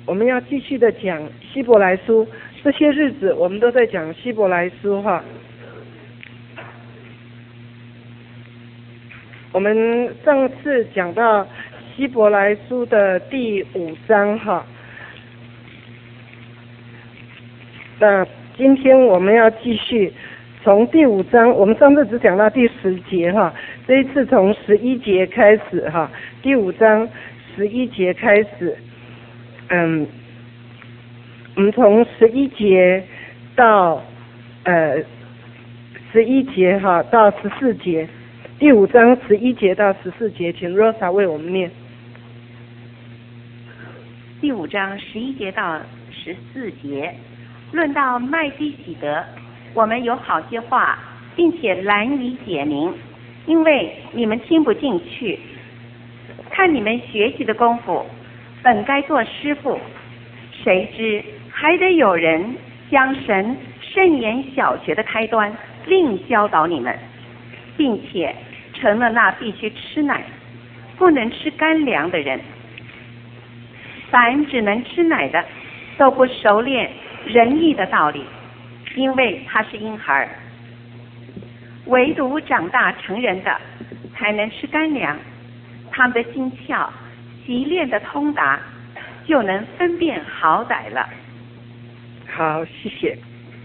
我们要继续的讲希伯来书，这些日子我们都在讲希伯来书哈。我们上次讲到希伯来书的第5章哈，那今天我们要继续从第5章，我们上次只讲到第10节哈，这一次从11节开始哈，第5章11节开始，我们从11节到11节哈到14节，第5章11节到14节，请 Rosa 为我们念。 第5章11节到14节，论到麦基洗德，我们有好些话，并且难以解明，因为你们听不进去。看你们学习的功夫，本该做师傅，谁知还得有人将神圣言小学的开端另教导你们，并且成了那必须吃奶不能吃干粮的人。凡只能吃奶的，都不熟练仁义的道理，因为他是婴孩；唯独长大成人的，才能吃干粮。他们的心窍习练的通达，就能分辨好歹了。 好，谢谢。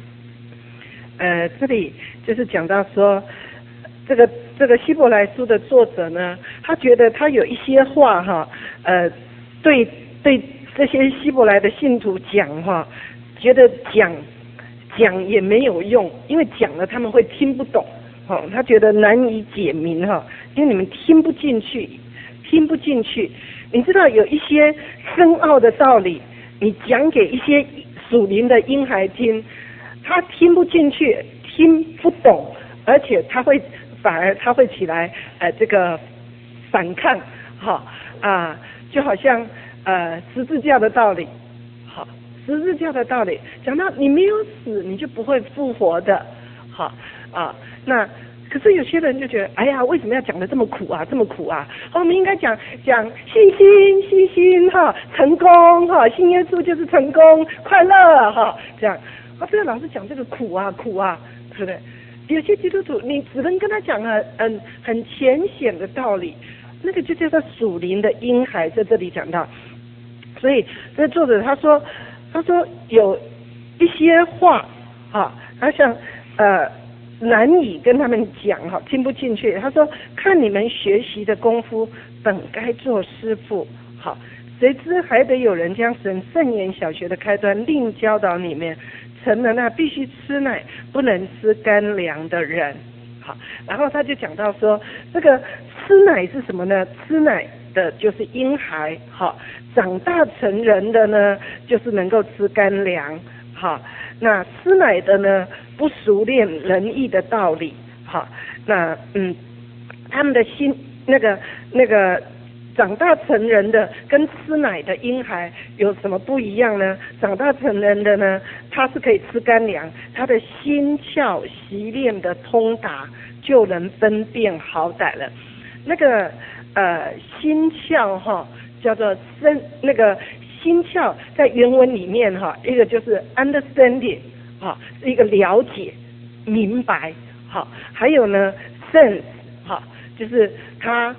这里就是讲到说，这个希伯来书的作者呢，他觉得他有一些话哈，对这些希伯来的信徒讲哈，觉得讲也没有用，因为讲了他们会听不懂，他觉得难以解明哈，因为你们听不进去。你知道有一些深奥的道理，你讲给一些属灵的婴孩听，他听不进去，听不懂，而且反而他会起来这个反抗，就好像十字架的道理，十字架的道理讲到你没有死，你就不会复活的，那可是有些人就觉得，哎呀，为什么要讲得这么苦啊？我们应该讲信心哈，成功哈，信耶稣就是成功，快乐哈，这样。不要老是讲这个苦啊，对不对？有些基督徒你只能跟他讲很浅显的道理，那个就叫做属灵的婴孩，在这里讲到。所以这作者他说有一些话他想难以跟他们讲听不进去。他说看你们学习的功夫，本该做师傅，谁知还得有人将神圣言小学的开端另教导你们，成了那必须吃奶不能吃干粮的人。然后他就讲到说，这个吃奶是什么呢？吃奶的就是婴孩，长大成人的呢，就是能够吃干粮，那吃奶的呢，不熟练仁义的道理，那他们的心那个长大成人的跟吃奶的婴孩有什么不一样呢？长大成人的呢，他是可以吃干粮，他的心窍习练的通达，就能分辨好歹了。那个心窍叫做心窍在原文里面一个就是 understanding 是一个了解明白，还有呢 sense 就是他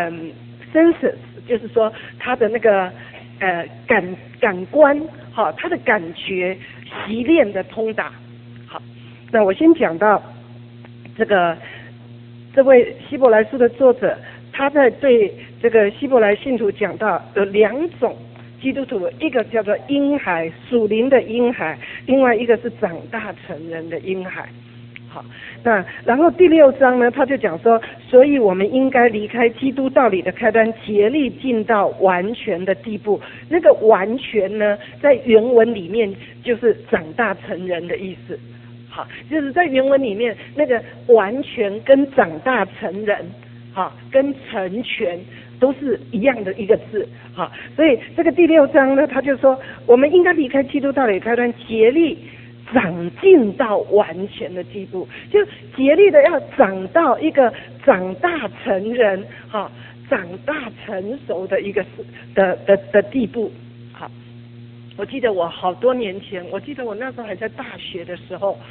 senses 就是说他的那个感官他的感觉习练的通达。好，那我先讲到这位希伯来书的作者，他在对这个希伯来信徒讲到有2种基督徒，一个叫做婴孩，属灵的婴孩，另外一个是长大成人的婴孩。好，那然后第6章呢，他就讲说，所以我们应该离开基督道理的开端，竭力进到完全的地步。那个完全呢，在原文里面就是长大成人的意思。好，就是在原文里面那个完全跟长大成人跟成全都是一样的一个字，所以这个第6章呢，他就说我们应该离开基督道理开端，竭力长进到完全的地步，就竭力的要长到一个长大成人，长大成熟的一个的地步。好， 我记得我好多年前，我记得我那时候还在大学的时候，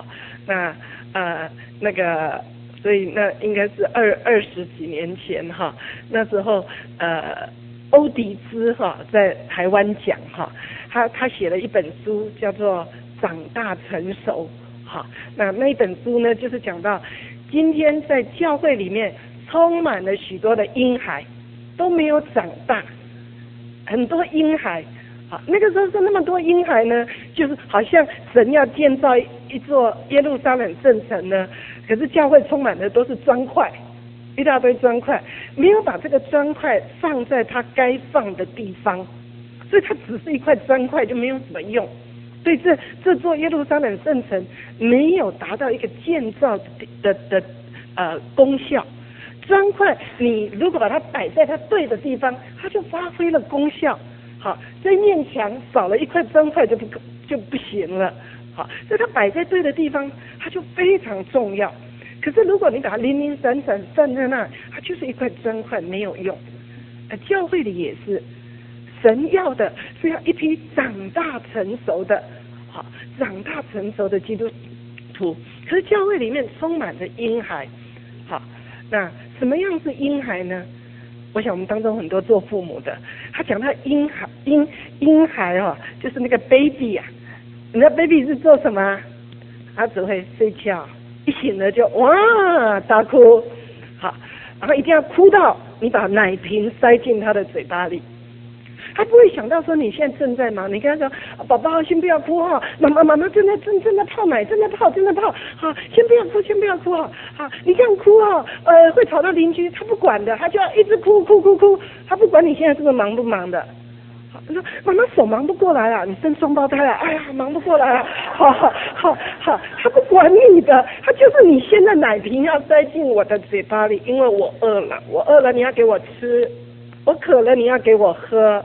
那个，所以那应该是二十几年前哈，那时候欧迪兹在台湾讲他写了一本书叫做《长大成熟》那一本书呢就是讲到今天在教会里面充满了许多的婴孩都没有长大，很多婴孩。那个时候是那么多婴孩呢，就是好像神要建造一座耶路撒冷圣城呢，可是教会充满的都是砖块，一大堆砖块，没有把这个砖块放在它该放的地方，所以它只是一块砖块就没有什么用。对这座耶路撒冷圣城没有达到一个建造的功效。砖块你如果把它摆在它对的地方，它就发挥了功效。这面墙少了一块砖块就不行了。所以它摆在对的地方，它就非常重要。可是如果你把它零零散散散在那，它就是一块砖块，没有用。教会里也是，神要的是要一批长大成熟的，长大成熟的基督徒。可是教会里面充满着婴孩。那什么样是婴孩呢？我想我们当中很多做父母的，他讲到婴孩就是那个 baby 啊，你知道 baby 是做什么？他只会睡觉，一醒了就哇大哭，然后一定要哭到你把奶瓶塞进他的嘴巴里。他不会想到说你现在正在忙，你跟他说宝宝先不要哭妈妈正在泡奶，正在泡，先不要哭你这样哭会吵到邻居，他不管的，他就要一直哭，他不管你现在是不是忙不忙的。他说妈妈手忙不过来了，你生双胞胎了，哎呀忙不过来了，他不管你的，他就是你现在奶瓶要塞进我的嘴巴里，因为我饿了你要给我吃，我渴了你要给我喝。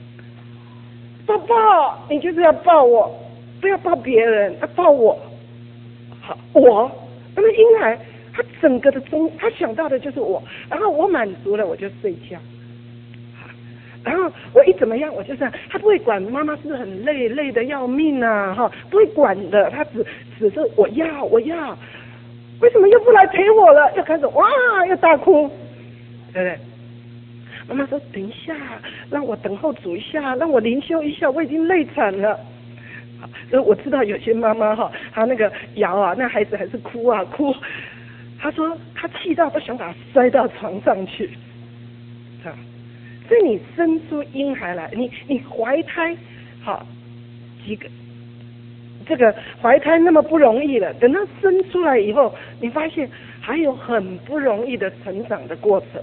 抱，你就是要抱我，不要抱别人，要抱我。那么婴孩他整个的他想到的就是我，然后我满足了我就睡觉，然后我一怎么样我就这样，他不会管妈妈是不是很累得要命不会管的，他只是我要，为什么又不来陪我了？又开始哇又大哭，对不对？妈妈说等一下，让我等候煮一下，让我灵修一下，我已经累惨了。所以我知道有些妈妈她那个摇那孩子还是哭，她说她气到都想把他摔到床上去。所以你生出婴孩来，你怀胎几个，这个怀胎那么不容易了，等到生出来以后，你发现还有很不容易的成长的过程。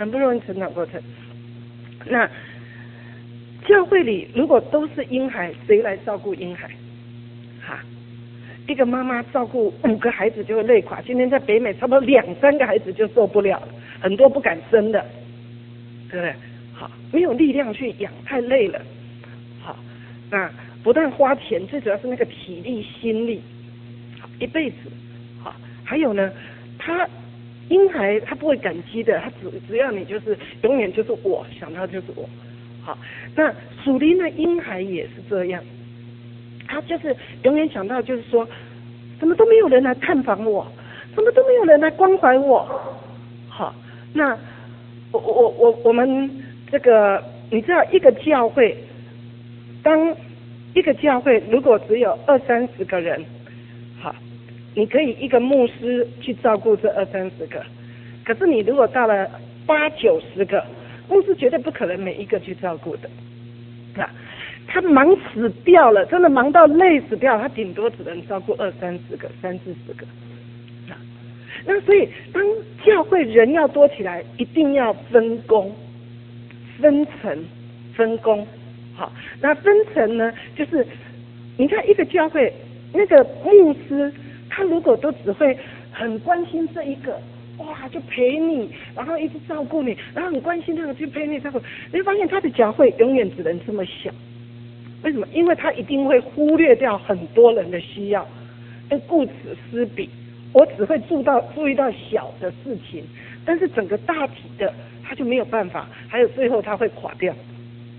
那教会里如果都是婴孩，谁来照顾婴孩？一个妈妈照顾5个孩子就会累垮。今天在北美，差不多2、3个孩子就受不了了，很多不敢生的，对不对？没有力量去养，太累了。那不但花钱，最主要是那个体力、心力，一辈子。还有呢，婴孩他不会感激的，他只要你就是永远就是我，想到就是我。那属灵的婴孩也是这样，他就是永远想到就是说，怎么都没有人来探访我，怎么都没有人来关怀我。那我们这个你知道一个教会，当一个教会如果只有20-30个人，你可以一个牧师去照顾这20-30个，可是你如果到了80-90个，牧师绝对不可能每一个去照顾的，他忙死掉了，真的忙到累死掉，他顶多只能照顾20-30个、30-40个。那所以当教会人要多起来，一定要分工、分层、分工。那分层呢，就是你看一个教会那个牧师，他如果都只会很关心这一个，哇，就陪你，然后一直照顾你，然后很关心那个去陪你照顾，你会发现他的教会永远只能这么小。为什么？因为他一定会忽略掉很多人的需要，顾此失彼。我只会注意到小的事情，但是整个大体的他就没有办法，还有最后他会垮掉。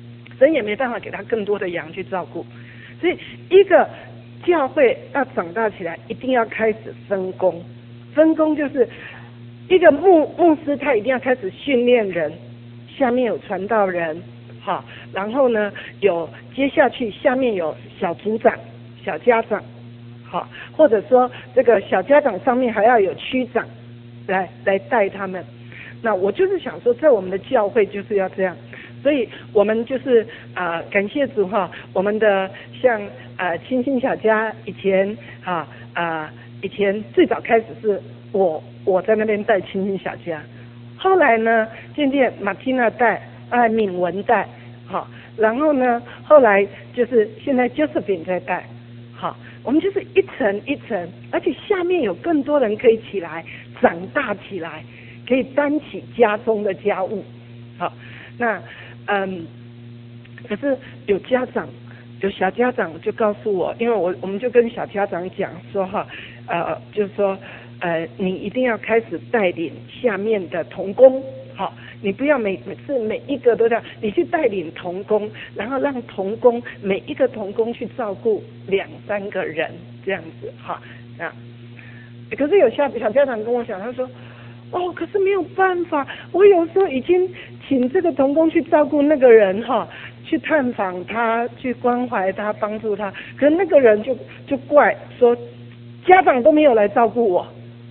神也没办法给他更多的羊去照顾。所以一个教会要长大起来，一定要开始分工。分工就是一个牧师，他一定要开始训练人，下面有传道人，好，然后呢接下去下面有小组长、小家长，好，或者说这个小家长上面还要有区长来带他们。那我就是想说，在我们的教会就是要这样，所以我们就是感谢主哈，我们的像清新小家以前以前最早开始是我在那边带清新小家，后来呢渐渐马蒂娜带，敏文带，好，然后呢后来就是现在 Josephine 在带，好，我们就是一层一层，而且下面有更多人可以起来长大起来，可以担起家中的家务，好，那可是有家长有小家长就告诉我，因为我们就跟小家长讲说就是说你一定要开始带领下面的同工，好，你不要每次每一个都这样，你去带领同工，然后让同工每一个同工去照顾2-3个人这样子，好，可是有小家长跟我讲，他说可是没有办法，我有时候已经请这个同工去照顾那个人去探访他，去关怀他，帮助他，可是那个人就怪说家长都没有来照顾我，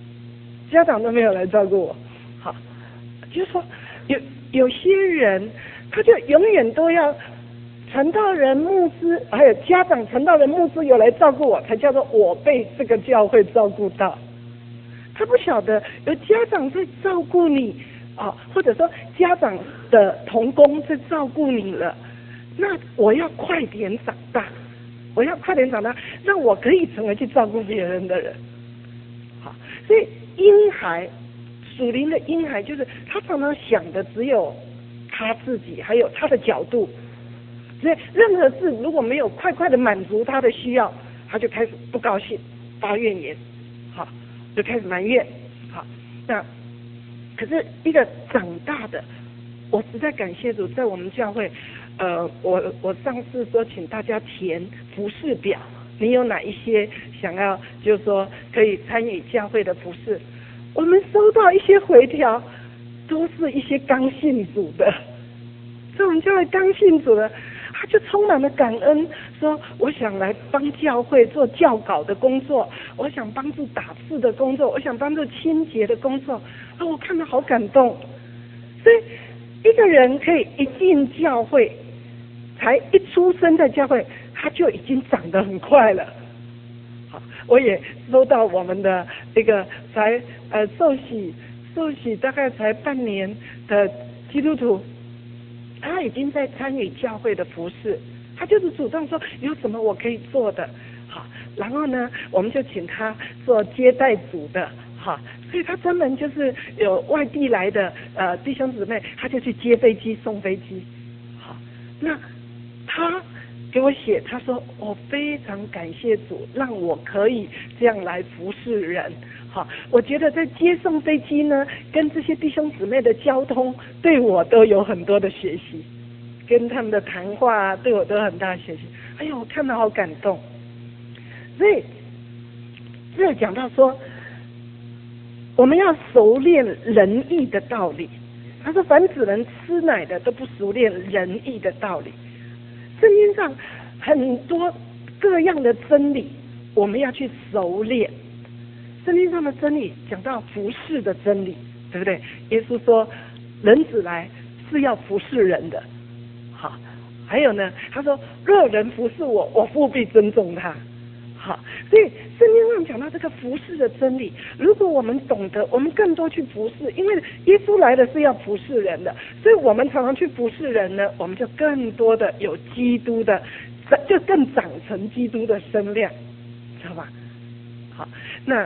好，就是说有些人他就永远都要传道人、牧师还有家长、传道人、牧师有来照顾我，才叫做我被这个教会照顾到。他不晓得有家长在照顾你或者说家长的同工在照顾你了，那我要快点长大，让我可以成为去照顾别人的人。好，所以婴孩，属灵的婴孩就是他常常想的只有他自己，还有他的角度，所以任何事如果没有快的满足他的需要，他就开始不高兴，发怨言，好，就开始埋怨。好，那可是一个长大的，我实在感谢主，在我们教会我上次说请大家填服事表，你有哪一些想要就是说可以参与教会的服事，我们收到一些回条，都是一些刚信主的，在我们教会刚信主的，他就充满了感恩，说我想来帮教会做教稿的工作，我想帮助打字的工作，我想帮助清洁的工作，我看到好感动。所以一个人可以一进教会，才一出生在教会，他就已经长得很快了。好，我也收到我们的一个才受洗大概才半年的基督徒，他已经在参与教会的服事，他就是主动说有什么我可以做的，好，然后呢我们就请他做接待组的，好，所以他专门就是有外地来的弟兄姊妹，他就去接飞机送飞机。好，那他给我写，他说我非常感谢主，让我可以这样来服侍人。好，我觉得在接送飞机呢，跟这些弟兄姊妹的交通，对我都有很多的学习，跟他们的谈话对我都有很大的学习。哎呀，我看到好感动。所以这讲到说，我们要熟练仁义的道理。他说，凡只能吃奶的，都不熟练仁义的道理。圣经上很多各样的真理，我们要去熟练。圣经上的真理讲到服侍的真理，对不对？耶稣说人子来是要服侍人的。好，还有呢，他说若人服侍我，我父必尊重他。好，所以圣经上讲到这个服侍的真理，如果我们懂得，我们更多去服侍，因为耶稣来的是要服侍人的，所以我们常常去服侍人呢，我们就更多的有基督的，就更长成基督的身量，知道吧？好，那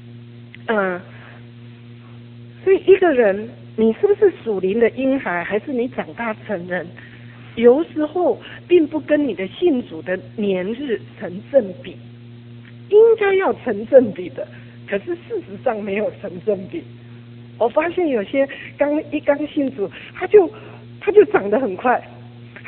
所以一个人，你是不是属灵的婴孩，还是你长大成人，有时候并不跟你的信主的年日成正比，应该要成正比的，可是事实上没有成正比。我发现有些刚信主，他就长得很快，他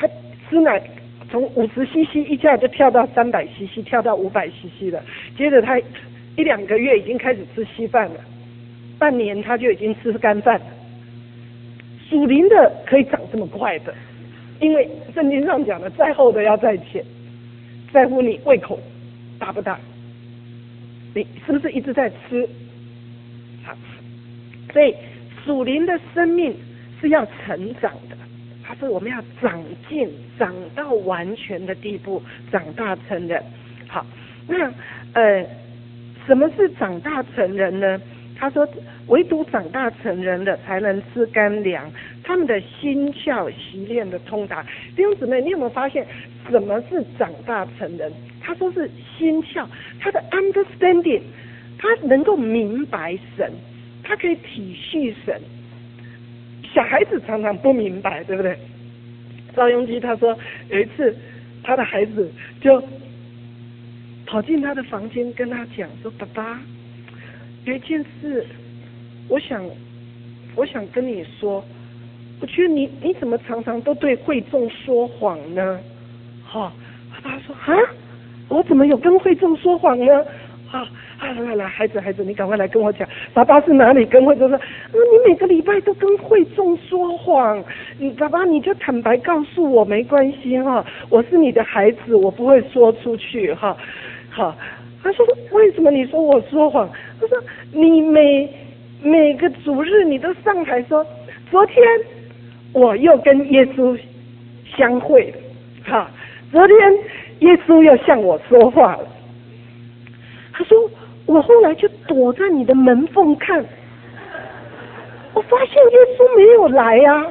吃奶从50cc一下就跳到300cc，跳到500cc 了。接着他1-2个月已经开始吃稀饭了，半年他就已经吃干饭了。属灵的可以长这么快的，因为圣经上讲的，再厚的要再浅，在乎你胃口大不大，你是不是一直在吃？好，所以属灵的生命是要成长的，它是我们要长进，长到完全的地步，长大成人。好，那什么是长大成人呢？他说，唯独长大成人的才能吃干粮，他们的心窍习练的通达。弟兄姊妹，你有没有发现什么是长大成人？他说是心窍，他的 understanding， 他能够明白神，他可以体恤神。小孩子常常不明白，对不对？赵永基他说有一次他的孩子就跑进他的房间跟他讲说，爸爸，有一件事我想跟你说，我觉得你怎么常常都对会众说谎呢？爸爸说，我怎么有跟会众说谎呢？来，孩子，你赶快来跟我讲，爸爸是哪里跟会众说？你每个礼拜都跟会众说谎，爸爸你就坦白告诉我没关系我是你的孩子，我不会说出去好。他说为什么你说我说谎？他说你每个主日你都上台说，昨天我又跟耶稣相会了，昨天耶稣又向我说话了。他说我后来就躲在你的门缝看，我发现耶稣没有来啊，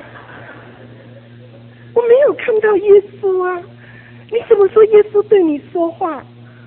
我没有看到耶稣啊，你怎么说耶稣对你说话？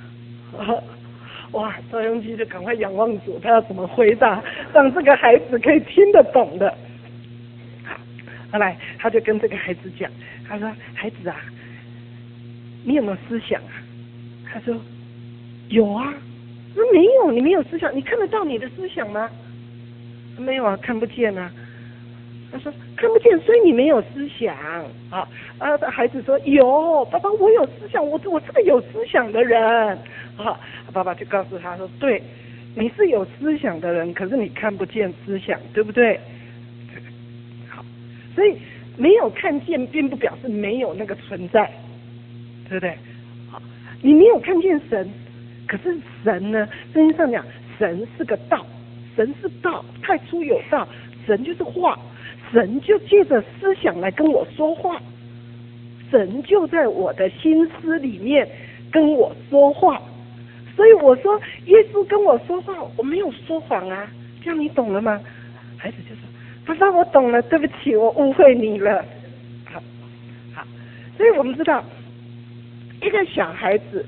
哇，赵永基就赶快仰望主，他要怎么回答，让这个孩子可以听得懂的。后来他就跟这个孩子讲，他说，孩子啊，你有没有思想啊？他说有啊。说没有，你没有思想，你看得到你的思想吗？没有啊，看不见啊。他说看不见，所以你没有思想孩子说有，爸爸我有思想，我是个有思想的人爸爸就告诉他说，对，你是有思想的人，可是你看不见思想，对不对？好，所以没有看见并不表示没有那个存在，对不对？好，你没有看见神，可是神呢，圣经上讲神是个道，神是道，太初有道，神就是话，神就借着思想来跟我说话，神就在我的心思里面跟我说话。所以我说耶稣跟我说话，我没有说谎啊，这样你懂了吗？孩子就说，爸爸我懂了，对不起，我误会你了。好，所以我们知道一个小孩子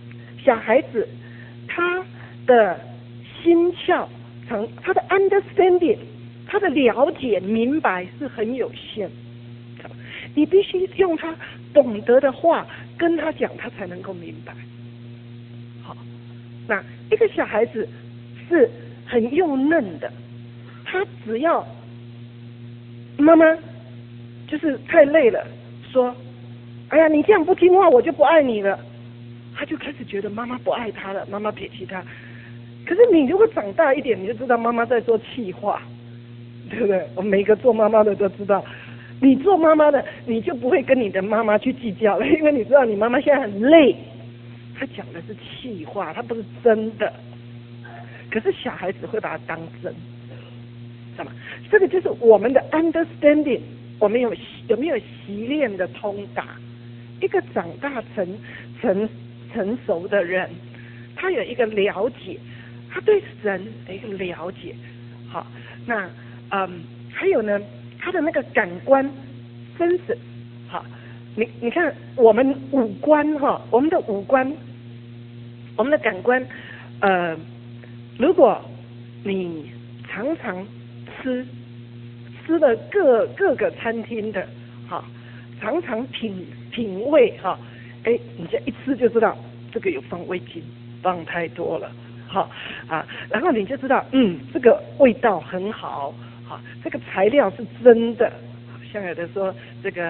他的心窍，他的 understanding， 他的了解明白是很有限，你必须用他懂得的话跟他讲，他才能够明白。好，那一个小孩子是很幼嫩的，他只要妈妈就是太累了，说哎呀你这样不听话我就不爱你了，他就开始觉得妈妈不爱他了，妈妈撇弃他。可是你如果长大一点，你就知道妈妈在说气话，对不对？我们每一个做妈妈的都知道，你做妈妈的你就不会跟你的妈妈去计较了，因为你知道你妈妈现在很累，她讲的是气话，她不是真的。可是小孩子会把它当真，知道吗？这个就是我们的 understanding， 我们有没有习练的通达？一个长大成熟的人，他有一个了解，他对神的一个了解。好，那还有呢，他的那个感官 sense， 好，你看我们五官我们的五官，我们的感官，如果你常常吃了各个餐厅的，好，常常品味你这一吃就知道这个有放味精，放太多了，然后你就知道这个味道很好，这个材料是真的，像有的说这个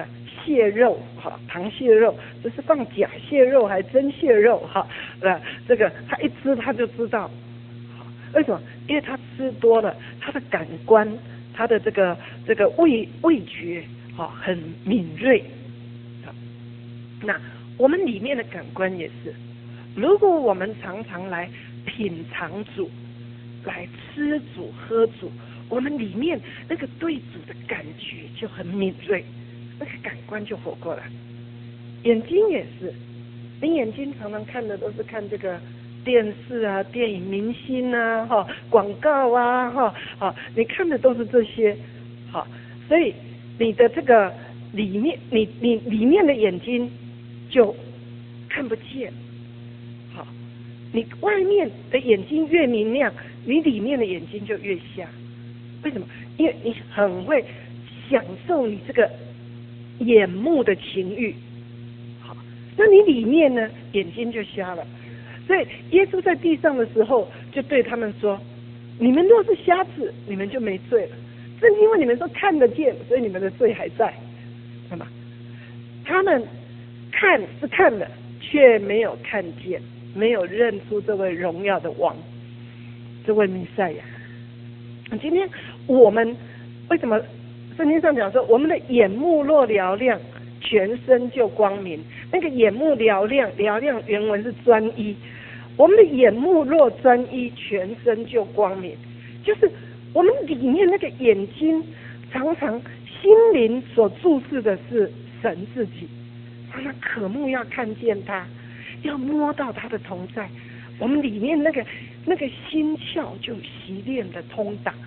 蟹肉，哈，螃蟹肉，这是放假蟹肉还真蟹肉，哈，这个他一吃他就知道，为什么？因为他吃多了，他的感官，他的这个味觉，很敏锐。那我们里面的感官也是，如果我们常常来品尝主，来吃主喝主，我们里面那个对主的感觉就很敏锐，那个感官就活过来。眼睛也是，你眼睛常常看的都是看这个电视啊、电影明星啊、广告啊、你看的都是这些，所以你的这个里面，你里面的眼睛就看不见，你外面的眼睛越明亮，你里面的眼睛就越瞎。为什么？因为你很会享受你这个眼目的情欲，那你里面呢，眼睛就瞎了。所以耶稣在地上的时候，就对他们说：你们若是瞎子，你们就没罪了。正因为你们都看得见，所以你们的罪还在。那么他们看是看了，却没有看见，没有认出这位荣耀的王，这位弥赛亚。今天我们为什么圣经上讲说，我们的眼目若嘹亮，全身就光明？那个眼目嘹亮，嘹亮原文是专一。我们的眼目若专一，全身就光明。就是我们里面那个眼睛，常常心灵所注视的是神自己，常常渴慕要看见他，要摸到他的同在。我们里面那个心窍就习练的通达。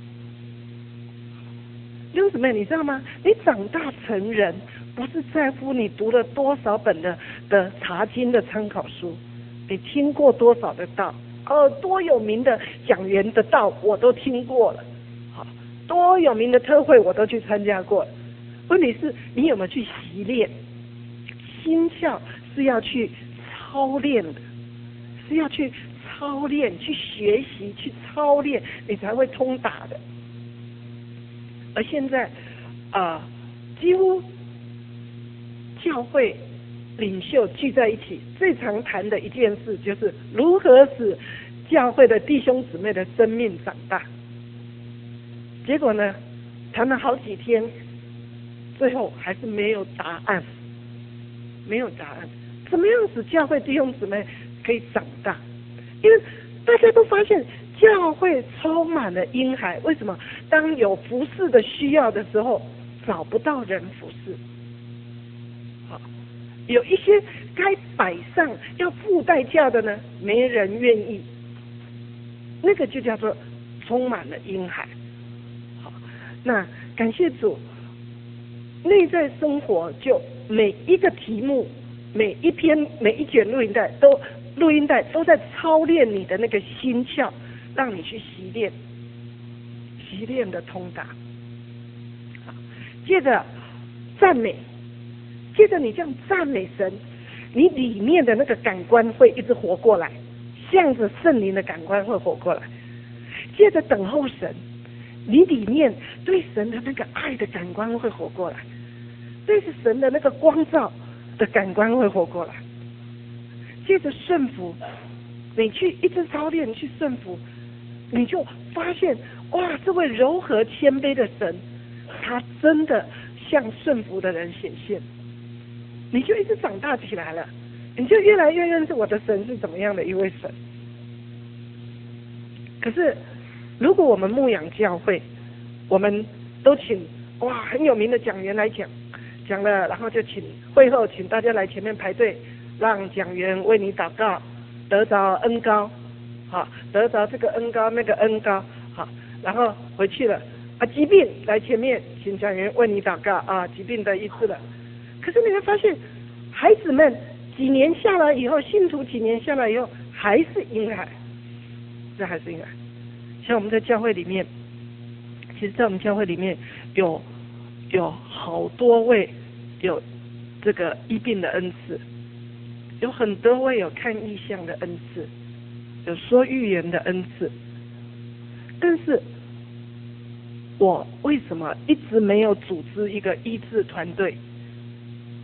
弟兄姊妹，你知道吗？你长大成人，不是在乎你读了多少本的查经的参考书，你听过多少的道，多有名的讲员的道我都听过了，多有名的特会我都去参加过了。问题是你有没有去习练？心窍是要去操练的，是要去操练、去学习、去操练，你才会通达的。而现在几乎教会领袖聚在一起，最常谈的一件事就是如何使教会的弟兄姊妹的生命长大。结果呢，谈了好几天，最后还是没有答案。没有答案，怎么样使教会弟兄姊妹可以长大？因为大家都发现教会充满了婴孩，为什么？当有服侍的需要的时候，找不到人服侍。有一些该摆上要付代价的呢，没人愿意。那个就叫做充满了婴孩。那感谢主，内在生活就每一个题目、每一卷录音带都在操练你的那个心窍，让你去习练的通达。接着赞美，接着你这样赞美神，你里面的那个感官会一直活过来，向着圣灵的感官会活过来。接着等候神，你里面对神的那个爱的感官会活过来，对神的那个光照的感官会活过来。接着顺服，你去一直操练去顺服，你就发现哇，这位柔和谦卑的神，他真的向顺服的人显现，你就一直长大起来了，你就越来越认识我的神是怎么样的一位神。可是如果我们牧养教会，我们都请很有名的讲员来讲了，然后就请会后请大家来前面排队，让讲员为你祷告，得着恩膏，得着这个恩膏那个恩膏，然后回去了疾病来前面请讲员为你祷告疾病的医治了。可是你会发现，孩子们几年下来以后，信徒几年下来以后，还是婴孩，这还是婴孩。像我们在教会里面，其实在我们教会里面有好多位有这个医病的恩赐，有很多位有看异象的恩赐，有说预言的恩赐。但是我为什么一直没有组织一个医治团队？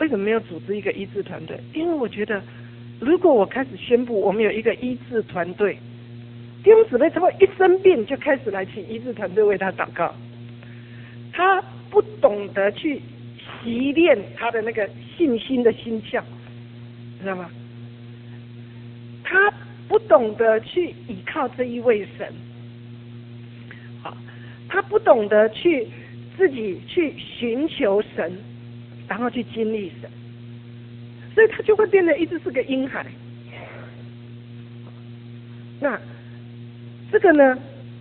为什么没有组织一个医治团队？因为我觉得，如果我开始宣布我们有一个医治团队，弟兄姊妹他会一生病就开始来请医治团队为他祷告。他不懂得去习练他的那个信心的心窍，知道吗？他不懂得去依靠这一位神，好，他不懂得去自己去寻求神，然后去经历神，所以他就会变得一直是个婴孩。那这个呢，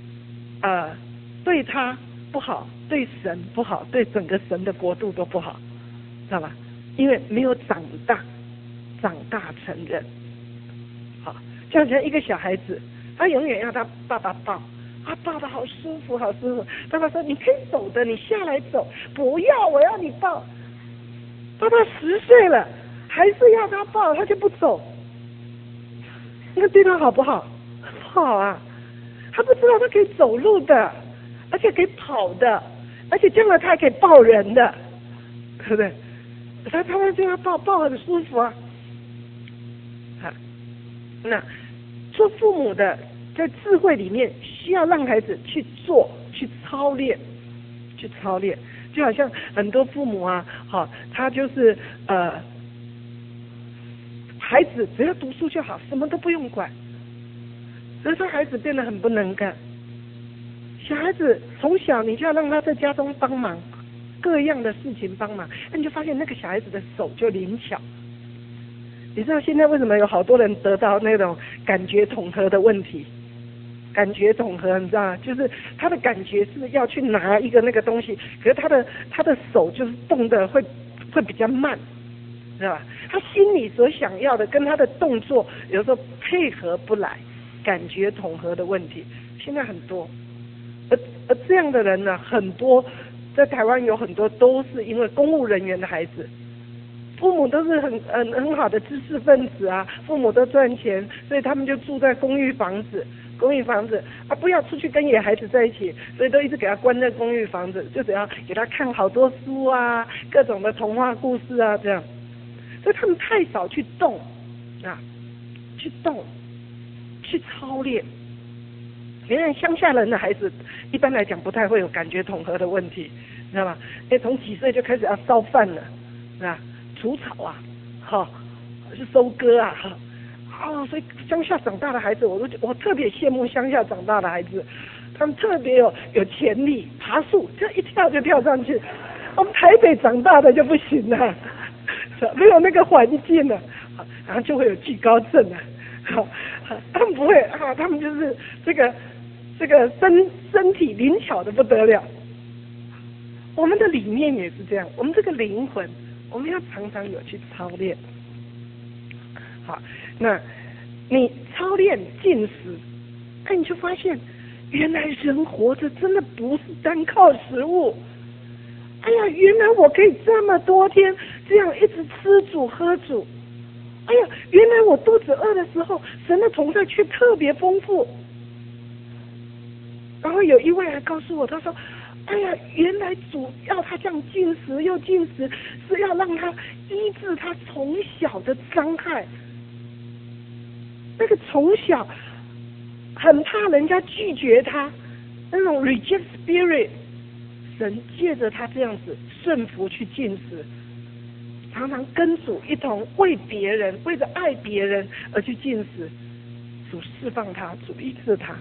对他不好，对神不好，对整个神的国度都不好，知道吧？因为没有长大成人。好，就好像一个小孩子，他永远要他爸爸抱，他抱得好舒服，好舒服。爸爸说：“你可以走的，你下来走。”不要，我要你抱。爸爸10岁了，还是要他抱，他就不走。那对他好不好？很好啊，他不知道他可以走路的，而且可以跑的，而且将来他还可以抱人的，对不对？他们就要抱很舒服啊。好，那做父母的在智慧里面需要让孩子去做，去操练，就好像很多父母啊，好，他就是孩子只要读书就好，什么都不用管，所以说孩子变得很不能干。小孩子从小你就要让他在家中帮忙，各样的事情帮忙，那你就发现那个小孩子的手就灵巧。你知道现在为什么有好多人得到那种感觉统合的问题？感觉统合你知道吗？就是他的感觉是要去拿一个那个东西，可是他的手就是动的会比较慢，知道吧？他心里所想要的跟他的动作有时候配合不来，感觉统合的问题现在很多，而这样的人呢，很多在台湾有很多都是因为公务人员的孩子。父母都是很好的知识分子啊，父母都赚钱，所以他们就住在公寓房子啊，不要出去跟野孩子在一起，所以都一直给他关在公寓房子，就只要给他看好多书啊，各种的童话故事啊，这样，所以他们太少去动啊，去操练。因为乡下人的孩子一般来讲不太会有感觉统合的问题，知道吗？因为从几岁就开始要烧饭了，是吧？除草啊，是收割啊，所以乡下长大的孩子，我特别羡慕乡下长大的孩子，他们特别有潜力，爬树就一跳就跳上去。我们台北长大的就不行了，没有那个环境了，然后就会有惧高症了。他们不会啊，他们就是这个身体灵巧的不得了。我们的理念也是这样，我们这个灵魂。我们要常常有去操练。好，那你操练进食，你就发现原来人活着真的不是单靠食物。哎呀，原来我可以这么多天这样一直吃煮喝煮。哎呀，原来我肚子饿的时候，神的同在却特别丰富。然后有一位还告诉我，他说：“哎呀，原来主要他这样进食又进食，是要让他医治他从小的伤害。那个从小很怕人家拒绝他，那种 reject spirit， 神借着他这样子顺服去进食，常常跟主一同为别人，为着爱别人而去进食，主释放他，主医治他。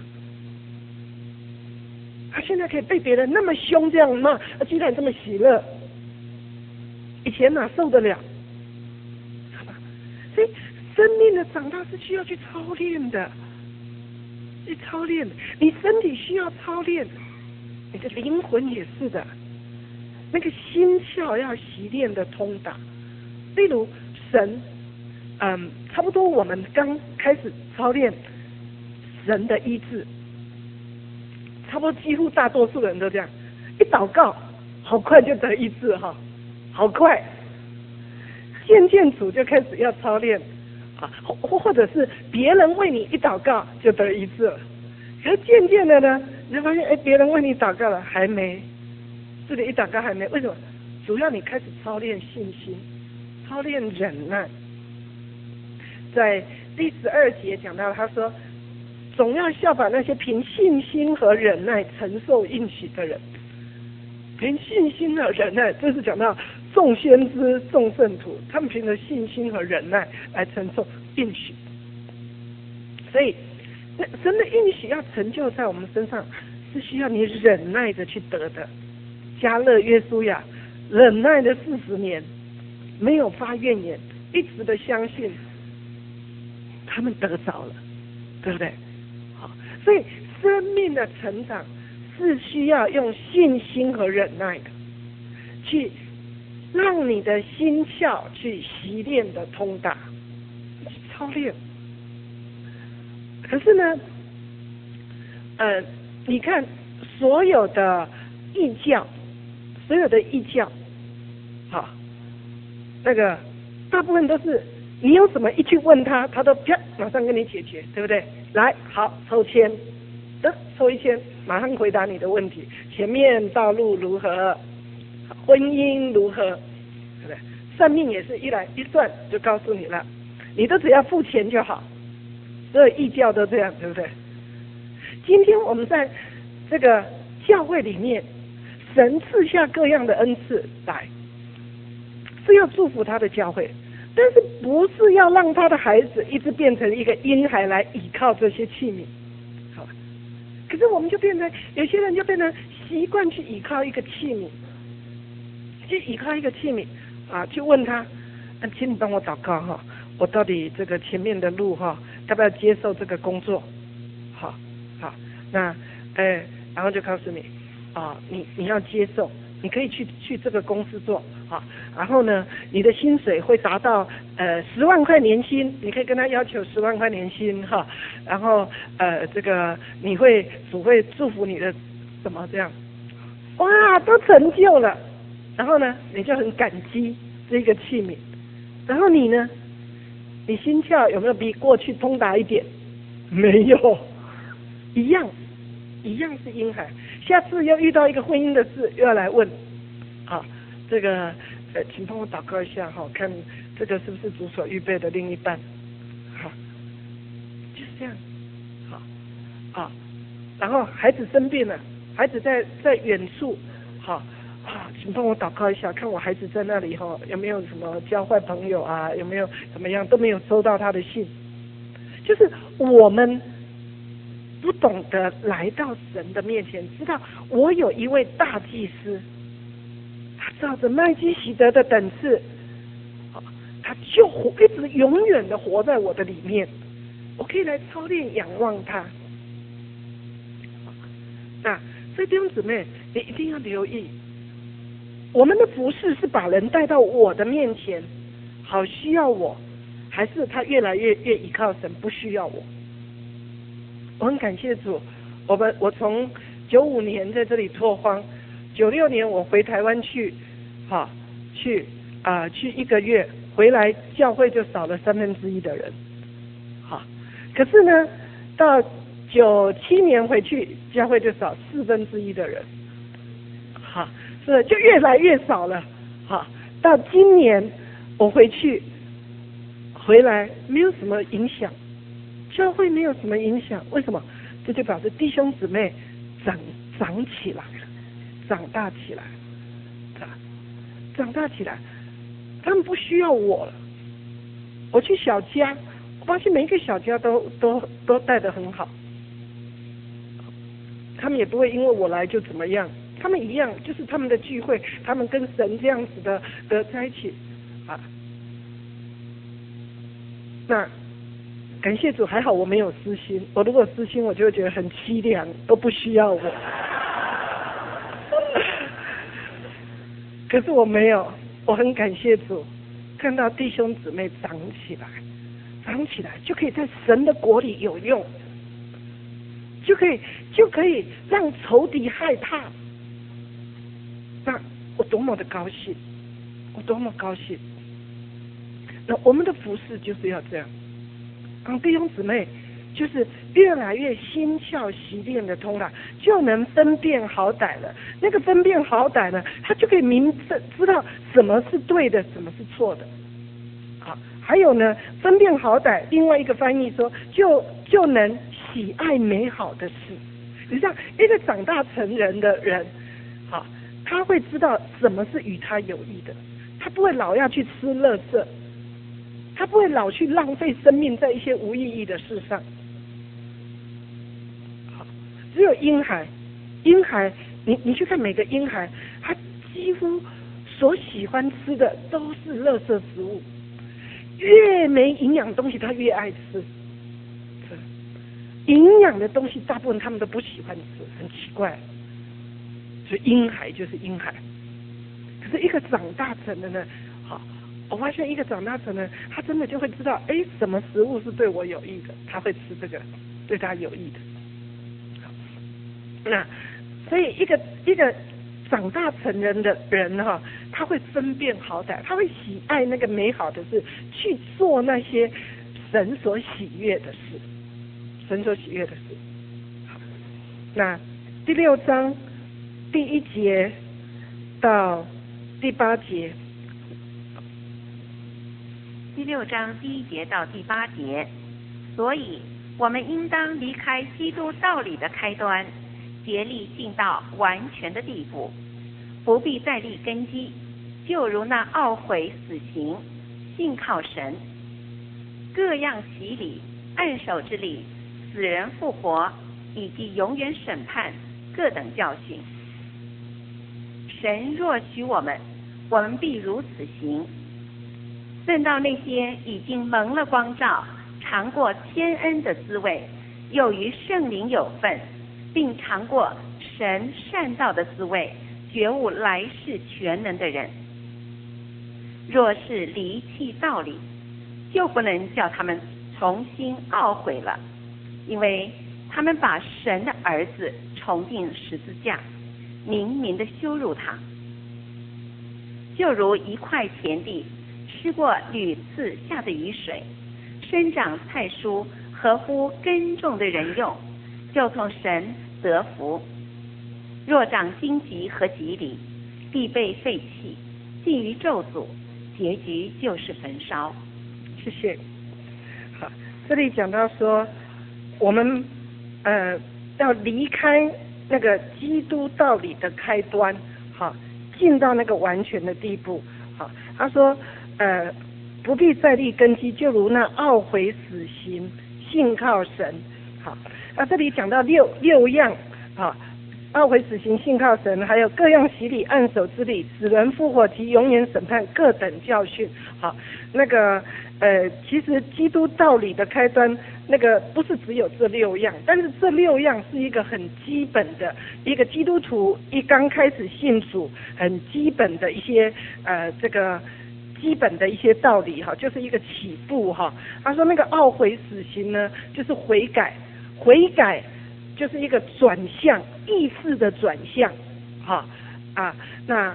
他现在可以被别人那么凶这样骂，居然这么喜乐，以前哪受得了？好吧，所以生命的长大是需要去操练的，去操练的。你身体需要操练，你的灵魂也是的，那个心窍要习练的通达。例如神，差不多我们刚开始操练神的医治。差不多几乎大多数人都这样，一祷告，好快就得医治哈，好快。渐渐主就开始要操练啊，或者是别人为你一祷告就得医治了，可是渐渐的呢，你就发现别人为你祷告了还没，自己一祷告还没，为什么？主要你开始操练信心， 操练忍耐。在第12节讲到，他说总要效法那些凭信心和忍耐承受应许的人。凭信心和忍耐，这是讲到众先知、众圣徒，他们凭着信心和忍耐来承受应许。所以神的应许要成就在我们身上，是需要你忍耐着去得的。加勒约书亚忍耐了40年，没有发怨言，一直的相信，他们得着了，对不对？好，所以生命的成长是需要用信心和忍耐的，去让你的心窍去习练的通达，去操练。可是呢，你看所有的异教，好，那个大部分都是你有什么一去问他，他都啪马上跟你解决，对不对？来，好，抽签，抽一签，马上回答你的问题。前面道路如何，婚姻如何，对不对？算命也是一来一算就告诉你了，你都只要付钱就好。所有异教都这样，对不对？今天我们在这个教会里面，神赐下各样的恩赐来，是要祝福他的教会，但是不是要让他的孩子一直变成一个婴孩来倚靠这些器皿。好，可是我们就变成有些人就变成习惯去倚靠一个器皿，去问他，请你帮我祷告哈，我到底这个前面的路哈，要不要接受这个工作？好，那然后就告诉你你要接受，你可以去这个公司做啊，然后呢，你的薪水会达到10万块年薪，你可以跟他要求10万块年薪哈，然后这个主会祝福你的什么这样，哇，都成就了，然后呢，你就很感激这个器皿，然后你呢，你心窍有没有比过去通达一点？没有，一样是婴孩。下次又遇到一个婚姻的事，又要来问，这个请帮我祷告一下哈，看这个是不是主所预备的另一半，就是这样，然后孩子生病了，孩子在远处，请帮我祷告一下，看我孩子在那里有没有什么交坏朋友啊，有没有怎么样，都没有收到他的信。就是我们不懂得来到神的面前，知道我有一位大祭司，他照着麦基洗德的等次，他就一直永远的活在我的里面，我可以来操练仰望他。那所以弟兄姊妹，你一定要留意，我们的服事是把人带到我的面前，好需要我，还是他越来越依靠神，不需要我？我很感谢主，我从95年在这里拓荒，96年我回台湾去1个月，回来教会就少了1/3的人，可是呢，到97年回去，教会就少1/4的人，是就越来越少了，到今年我回来没有什么影响。教会没有什么影响，为什么？这就表示弟兄姊妹长起来了，长大起来，他们不需要我了。我去小家，我发现每一个小家都带得很好，他们也不会因为我来就怎么样，他们一样，就是他们的聚会，他们跟神这样子的在一起那感谢主，还好我没有私心。我如果私心，我就会觉得很凄凉，都不需要我。可是我没有，我很感谢主，看到弟兄姊妹长起来就可以在神的国里有用，就可以让仇敌害怕。那我多么的高兴，那我们的服事就是要这样。弟兄姊妹就是越来越心窍习练的通达，就能分辨好歹了。那个分辨好歹呢，他就可以知道什么是对的，什么是错的。 还有呢，分辨好歹，另外一个翻译说，就能喜爱美好的事。你像一个长大成人的人，好，他会知道什么是与他有益的，他不会老要去吃垃圾，他不会老去浪费生命在一些无意义的事上。好，只有婴孩，你去看每个婴孩，他几乎所喜欢吃的都是垃圾食物，越没营养的东西他越爱吃。营养的东西大部分他们都不喜欢吃，很奇怪。所以婴孩就是婴孩，可是一个长大成的呢，好，我发现一个长大成的，他真的就会知道，哎，什么食物是对我有益的，他会吃这个对他有益的。那所以一个长大成人的人哈，他会分辨好歹，他会喜爱那个美好的事，去做那些神所喜悦的事。神所喜悦的事。好，那第6章第1节到第8节。 第6章第1节到第8节，所以我们应当离开基督道理的开端，竭力进到完全的地步，不必再立根基，就如那懊悔死刑，信靠神，各样洗礼，按手之礼，死人复活，以及永远审判，各等教训。神若许我们必如此行。论到那些已经蒙了光照，尝过天恩的滋味，又与圣灵有份，并尝过神善道的滋味，觉悟来世全能的人，若是离弃道理，就不能叫他们重新懊悔了，因为他们把神的儿子重进十字架，明明的羞辱他，就如一块田地吃过屡次下的雨水，生长菜蔬，合乎耕种的人用，就从神得福。若长荆棘和棘藜，必被废弃，尽于咒诅，结局就是焚烧。 谢谢。好，这里讲到说，我们要离开那个基督道理的开端，好，进到那个完全的地步。好，他说不必再立根基，就如那懊悔死刑，信靠神。好，这里讲到六样，好，懊悔死刑，信靠神，还有各样洗礼，按手之礼，死人复活及永远审判，各等教训。好，那个其实基督道理的开端，那个不是只有这6样，但是这6样是一个很基本的，一个基督徒一刚开始信主很基本的一些这个基本的一些道理哈，就是一个起步哈。他说那个懊悔死刑呢，就是悔改就是一个转向，意识的转向，哈那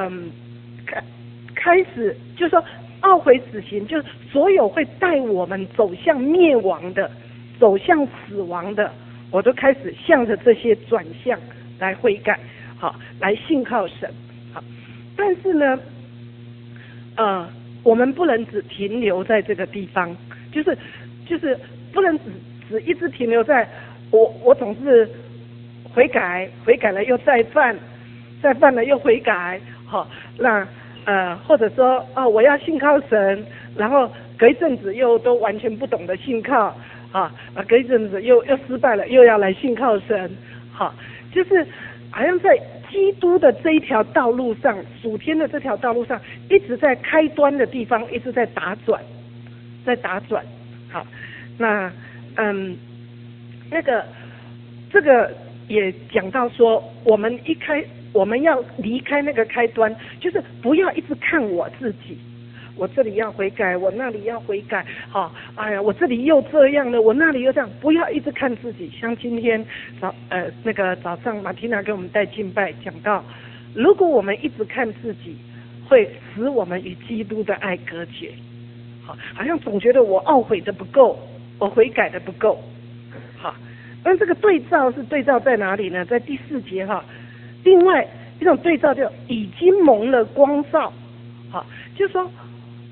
开始就是说懊悔死刑，就是所有会带我们走向灭亡的、走向死亡的，我都开始向着这些转向来悔改，好，来信靠神，好。但是呢，我们不能只停留在这个地方，就是不能只一直停留在我总是悔改了又再犯了又悔改，好，那或者说我要信靠神，然后隔一阵子又都完全不懂得信靠，隔一阵子又失败了，又要来信靠神，好，就是好像在基督的这一条道路上，属天的这条道路上，一直在开端的地方一直在打转，好，那这个也讲到说，我们要离开那个开端，就是不要一直看我自己，我这里要悔改，我那里要悔改，好，哎呀，我这里又这样了，我那里又这样，不要一直看自己。像今天那个早上马缇娜给我们带敬拜讲到，如果我们一直看自己，会使我们与基督的爱隔绝，好像总觉得我懊悔的不够，我悔改的不够，好。但这个对照是对照在哪里呢？在第4节哈。另外一种对照就已经蒙了光照，好，就是说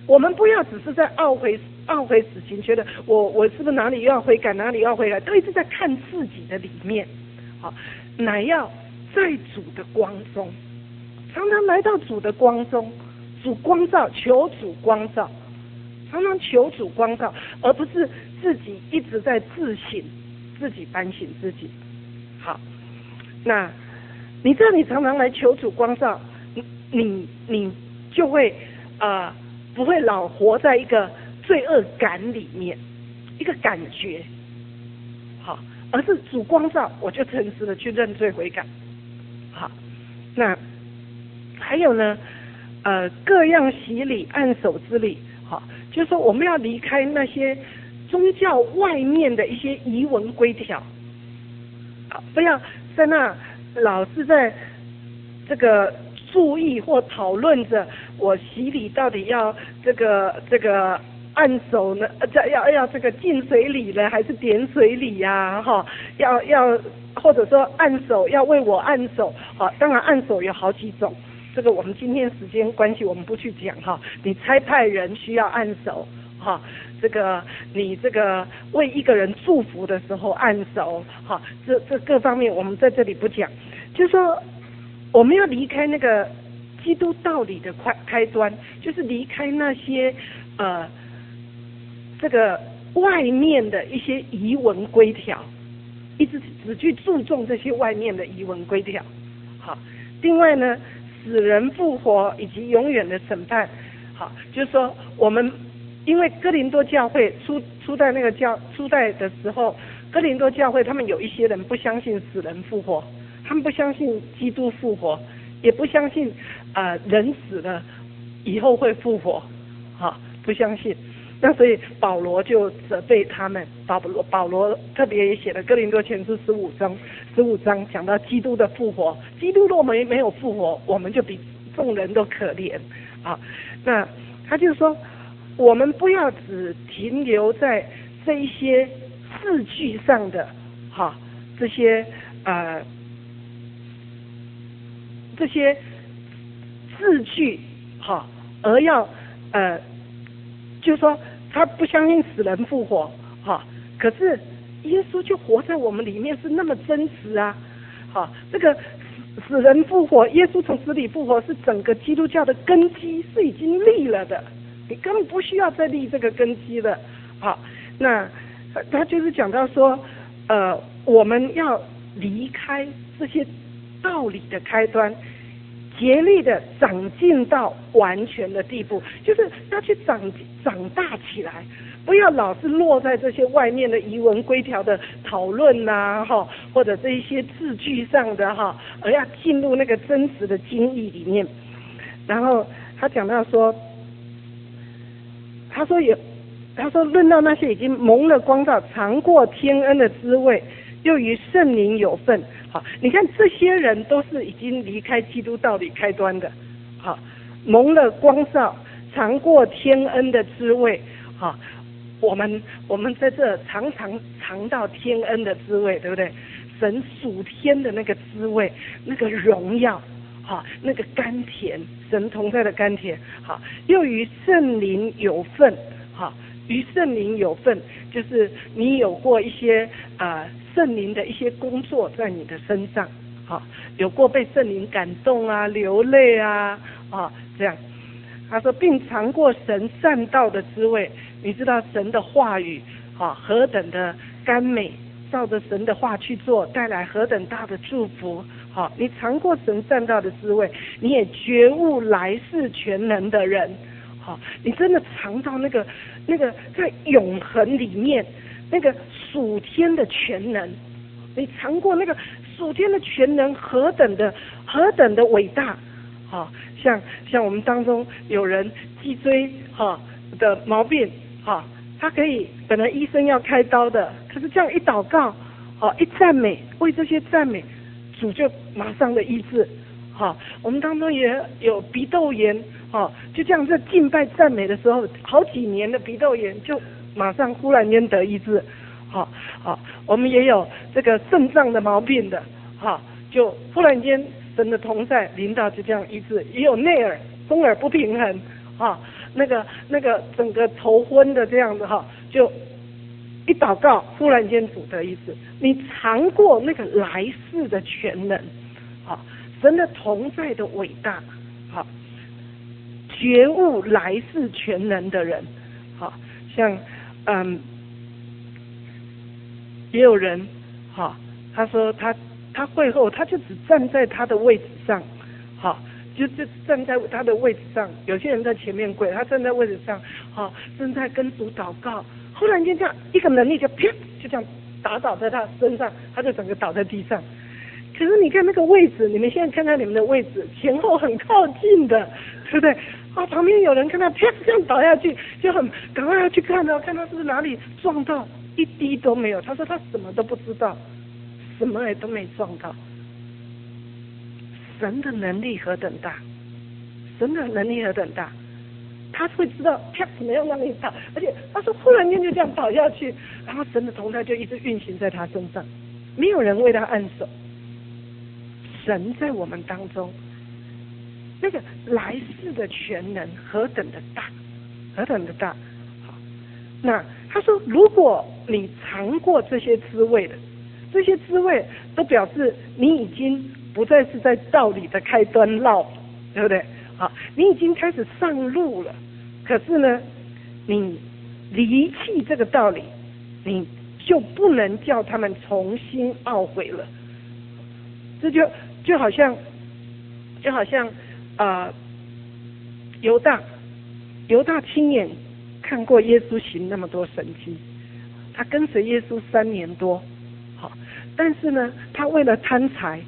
我们不要只是在懊悔死刑，觉得我是不是哪里又要悔改，哪里要悔改，都一直在看自己的里面。好，乃要在主的光中，常常来到主的光中，主光照，求主光照，常常求主光照，而不是自己一直在自省，自己反省自己。好，那你这样你常常来求主光照，你就会不会老活在一个罪恶感里面，一个感觉，好，而是主光照，我就诚实的去认罪悔改。好，那还有呢，各样洗礼按手之礼，好，就是说我们要离开那些宗教外面的一些仪文规条，好，不要在那老是在这个注意或讨论着我洗礼到底要这个按手呢，要这个浸水礼呢，还是点水礼呀？哈，要或者说按手要为我按手，好，当然按手有好几种，这个我们今天时间关系我们不去讲哈。你差派人需要按手哈，这个你这个为一个人祝福的时候按手哈，这各方面我们在这里不讲，就是说我们要离开那个基督道理的开端，就是离开那些这个外面的一些仪文规条，一直只去注重这些外面的仪文规条。好，另外呢，死人复活以及永远的审判。好，就是说我们因为哥林多教会初代的时候，哥林多教会他们有一些人不相信死人复活，他们不相信基督复活，也不相信人死了以后会复活，好，不相信。那所以保罗就责备他们，保罗特别也写了哥林多前书15章讲到基督的复活，基督若没有复活，我们就比众人都可怜啊。那他就说我们不要只停留在这一些字句上的这些字句而要就是说他不相信死人复活可是耶稣就活在我们里面，是那么真实啊。这个死人复活，耶稣从死里复活，是整个基督教的根基，是已经立了的，你根本不需要再立这个根基了。那他就是讲到说我们要离开这些道理的开端，竭力的长进到完全的地步，就是要去长大起来，不要老是落在这些外面的仪文规条的讨论或者这一些字句上的而要进入那个真实的经义里面。然后他讲到说，他说论到那些已经蒙了光照，尝过天恩的滋味，又与圣灵有份。你看这些人都是已经离开基督道理开端的，蒙了光照，尝过天恩的滋味。我们在这常常尝到天恩的滋味，对不对？神属天的那个滋味，那个荣耀，那个甘甜，神同在的甘甜。又与圣灵有份，与圣灵有份，就是你有过一些圣灵的一些工作在你的身上，有过被圣灵感动啊，流泪啊，这样。他说并尝过神善道的滋味，你知道神的话语何等的甘美，照着神的话去做，带来何等大的祝福。你尝过神善道的滋味，你也觉悟来世全能的人。你真的尝到那个在永恒里面那个属天的全能，你尝过那个属天的全能何等的伟大。像我们当中有人脊椎的毛病他可以本来医生要开刀的，可是这样一祷告一赞美，为这些赞美，主就马上的医治。我们当中也有鼻窦炎就这样在敬拜赞美的时候，好几年的鼻窦炎就马上忽然间得医治。我们也有这个肾脏的毛病的就忽然间神的同在临到就这样医治。也有内耳中耳不平衡那个整个头昏的这样子就一祷告，忽然间主得医治。你尝过那个来世的全能，神的同在的伟大，觉悟来世全能的人，像也有人他说他会后他就只站在他的位置上，就站在他的位置上，有些人在前面跪，他站在位置上，正在跟主祷告，忽然间这样一个能力就啪就这样打倒在他身上，他就整个倒在地上。可是你看那个位置，你们现在看到你们的位置前后很靠近的，对不对？旁边有人看到啪这样倒下去，就很赶快要去看到是不是哪里撞到，一滴都没有。他说他什么都不知道，什么也都没撞到。神的能力何等大，神的能力何等大，他会知道啪怎么样让你倒，而且他说忽然间就这样倒下去，然后神的同在就一直运行在他身上，没有人为他按手。神在我们当中，那个来世的全能何等的大，何等的大。好，那他说，如果你尝过这些滋味的，这些滋味都表示你已经不再是在道理的开端绕，对不对？好，你已经开始上路了。可是呢，你离弃这个道理，你就不能叫他们重新懊悔了。这就好像犹大亲眼看过耶稣行那么多神迹，他跟随耶稣3年多，但是呢，他为了贪财，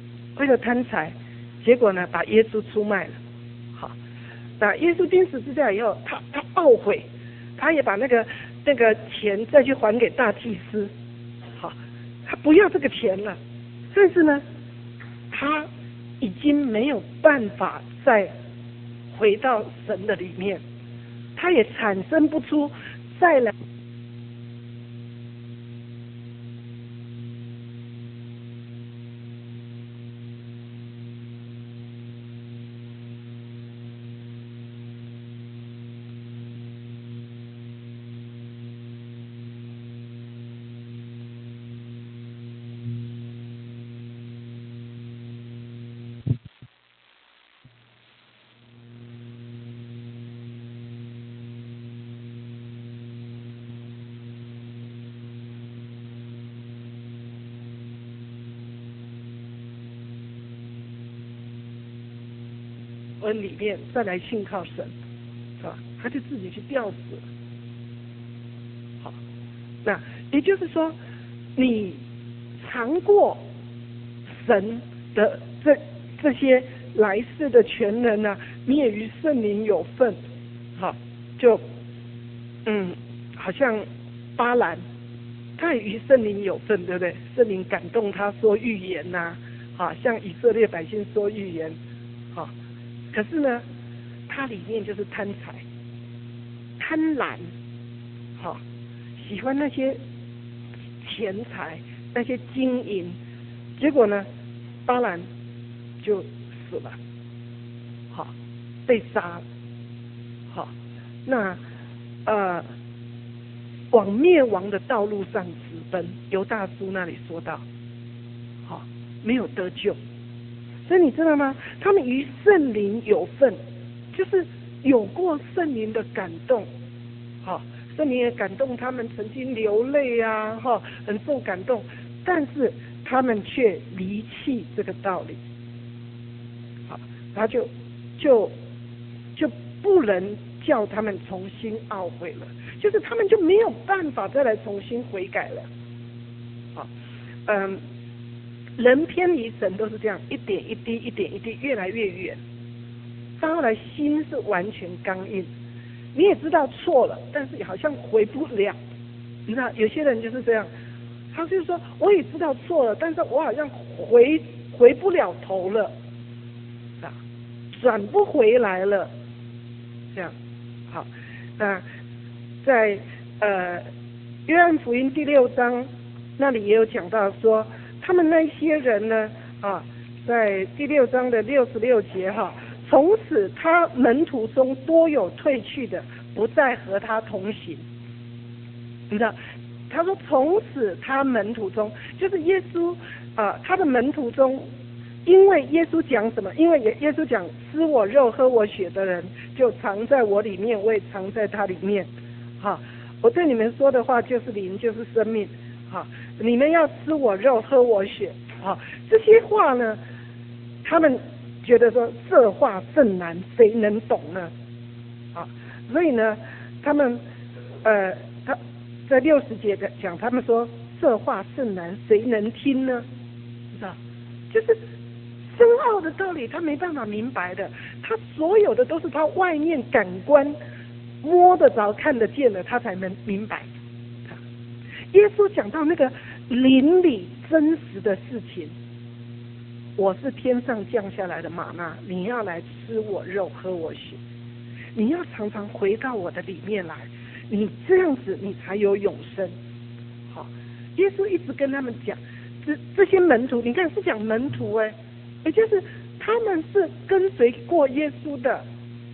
结果呢，把耶稣出卖了。那耶稣钉十字架以后，他懊悔，他也把那个钱再去还给大祭司，他不要这个钱了，但是呢，他已经没有办法再回到神的里面，他也产生不出再来。里面再来信靠神，是吧？他就自己去吊死了。好，那也就是说，你尝过神的这些来世的全能啊，你也与圣灵有份。好，就好像巴兰，他也与圣灵有份，对不对？圣灵感动他说预言呐，向以色列百姓说预言，可是呢，他里面就是贪财、贪婪，喜欢那些钱财、那些金银，结果呢，巴兰就死了，被杀了，那往灭亡的道路上直奔。犹大书那里说到，没有得救。所以你知道吗？他们与圣灵有份，就是有过圣灵的感动，圣灵也感动他们，曾经流泪啊，很受感动，但是他们却离弃这个道理，他就不能叫他们重新懊悔了，就是他们就没有办法再来重新悔改了，人偏离神都是这样，一点一滴，一点一滴，越来越远。到后来心是完全刚硬，你也知道错了，但是好像回不了。你知道有些人就是这样，他就说我也知道错了，但是我好像回不了头了，转不回来了。这样，好，那在约翰福音第6章那里也有讲到说，他们那些人呢，在第6章的66节从此他门徒中多有退去的，不再和他同行。你知道，他说从此他门徒中，就是耶稣他的门徒中，因为耶稣讲什么？因为耶稣讲吃我肉喝我血的人就藏在我里面，我也藏在他里面。我对你们说的话就是灵，就是生命。你们要吃我肉喝我血。这些话呢，他们觉得说这话甚难，谁能懂呢？所以呢，他们他在60节讲，他们说这话甚难，谁能听呢？是吧？就是深奥的道理，他没办法明白的。他所有的都是他外面感官摸得着、看得见的，他才能明白。耶稣讲到那个灵里真实的事情，我是天上降下来的玛纳，你要来吃我肉喝我血，你要常常回到我的里面来，你这样子你才有永生。耶稣一直跟他们讲，这些门徒，你看是讲门徒也就是他们是跟随过耶稣的，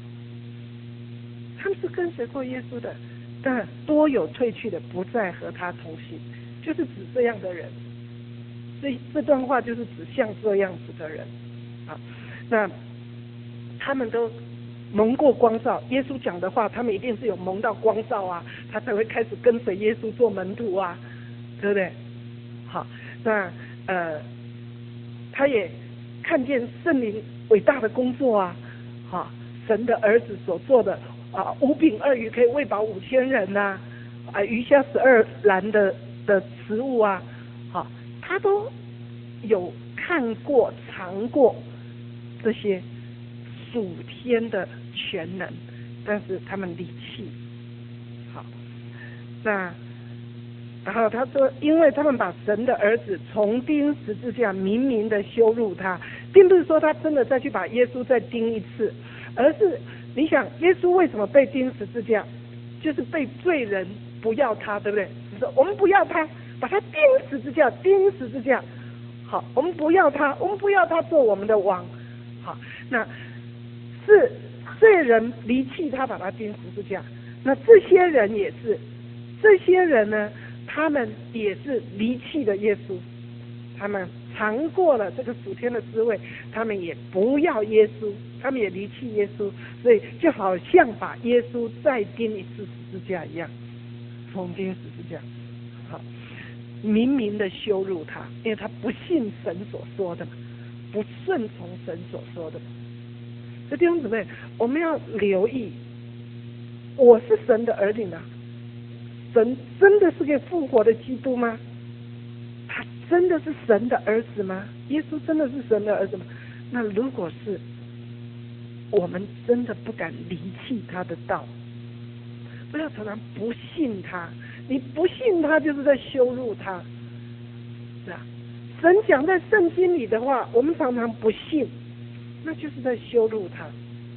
他们是跟随过耶稣的，但多有退去的，不再和他同行，就是指这样的人。这段话就是指像这样子的人。那他们都蒙过光照，耶稣讲的话，他们一定是有蒙到光照啊，他才会开始跟随耶稣做门徒啊，对不对？那他也看见圣灵伟大的工作啊，神的儿子所做的5饼2鱼可以喂饱5000人呐，鱼虾12篮的食物啊，他都有看过、尝过这些属天的全能，但是他们离弃。那然后他说，因为他们把神的儿子重钉十字架，明明的羞辱他，并不是说他真的再去把耶稣再钉一次，而是你想耶稣为什么被钉十字架，就是被罪人不要他，对不对？你说我们不要他，把他钉十字架，钉十字架。我们不要他，我们不要他做我们的王。那是罪人离弃他，把他钉十字架。那这些人也是，这些人呢，他们也是离弃了耶稣，他们尝过了这个属天的滋味，他们也不要耶稣，他们也离弃耶稣，所以就好像把耶稣再钉一次十字架一样，重钉十字架。明明的羞辱他，因为他不信神所说的，不顺从神所说的。所以弟兄姊妹，我们要留意，我是神的儿女吗？神真的是个复活的基督吗？他真的是神的儿子吗？耶稣真的是神的儿子吗？那如果是，我们真的不敢离弃他的道，不要常常不信他。你不信他，就是在羞辱他，是吧？神讲在圣经里的话，我们常常不信，那就是在羞辱他。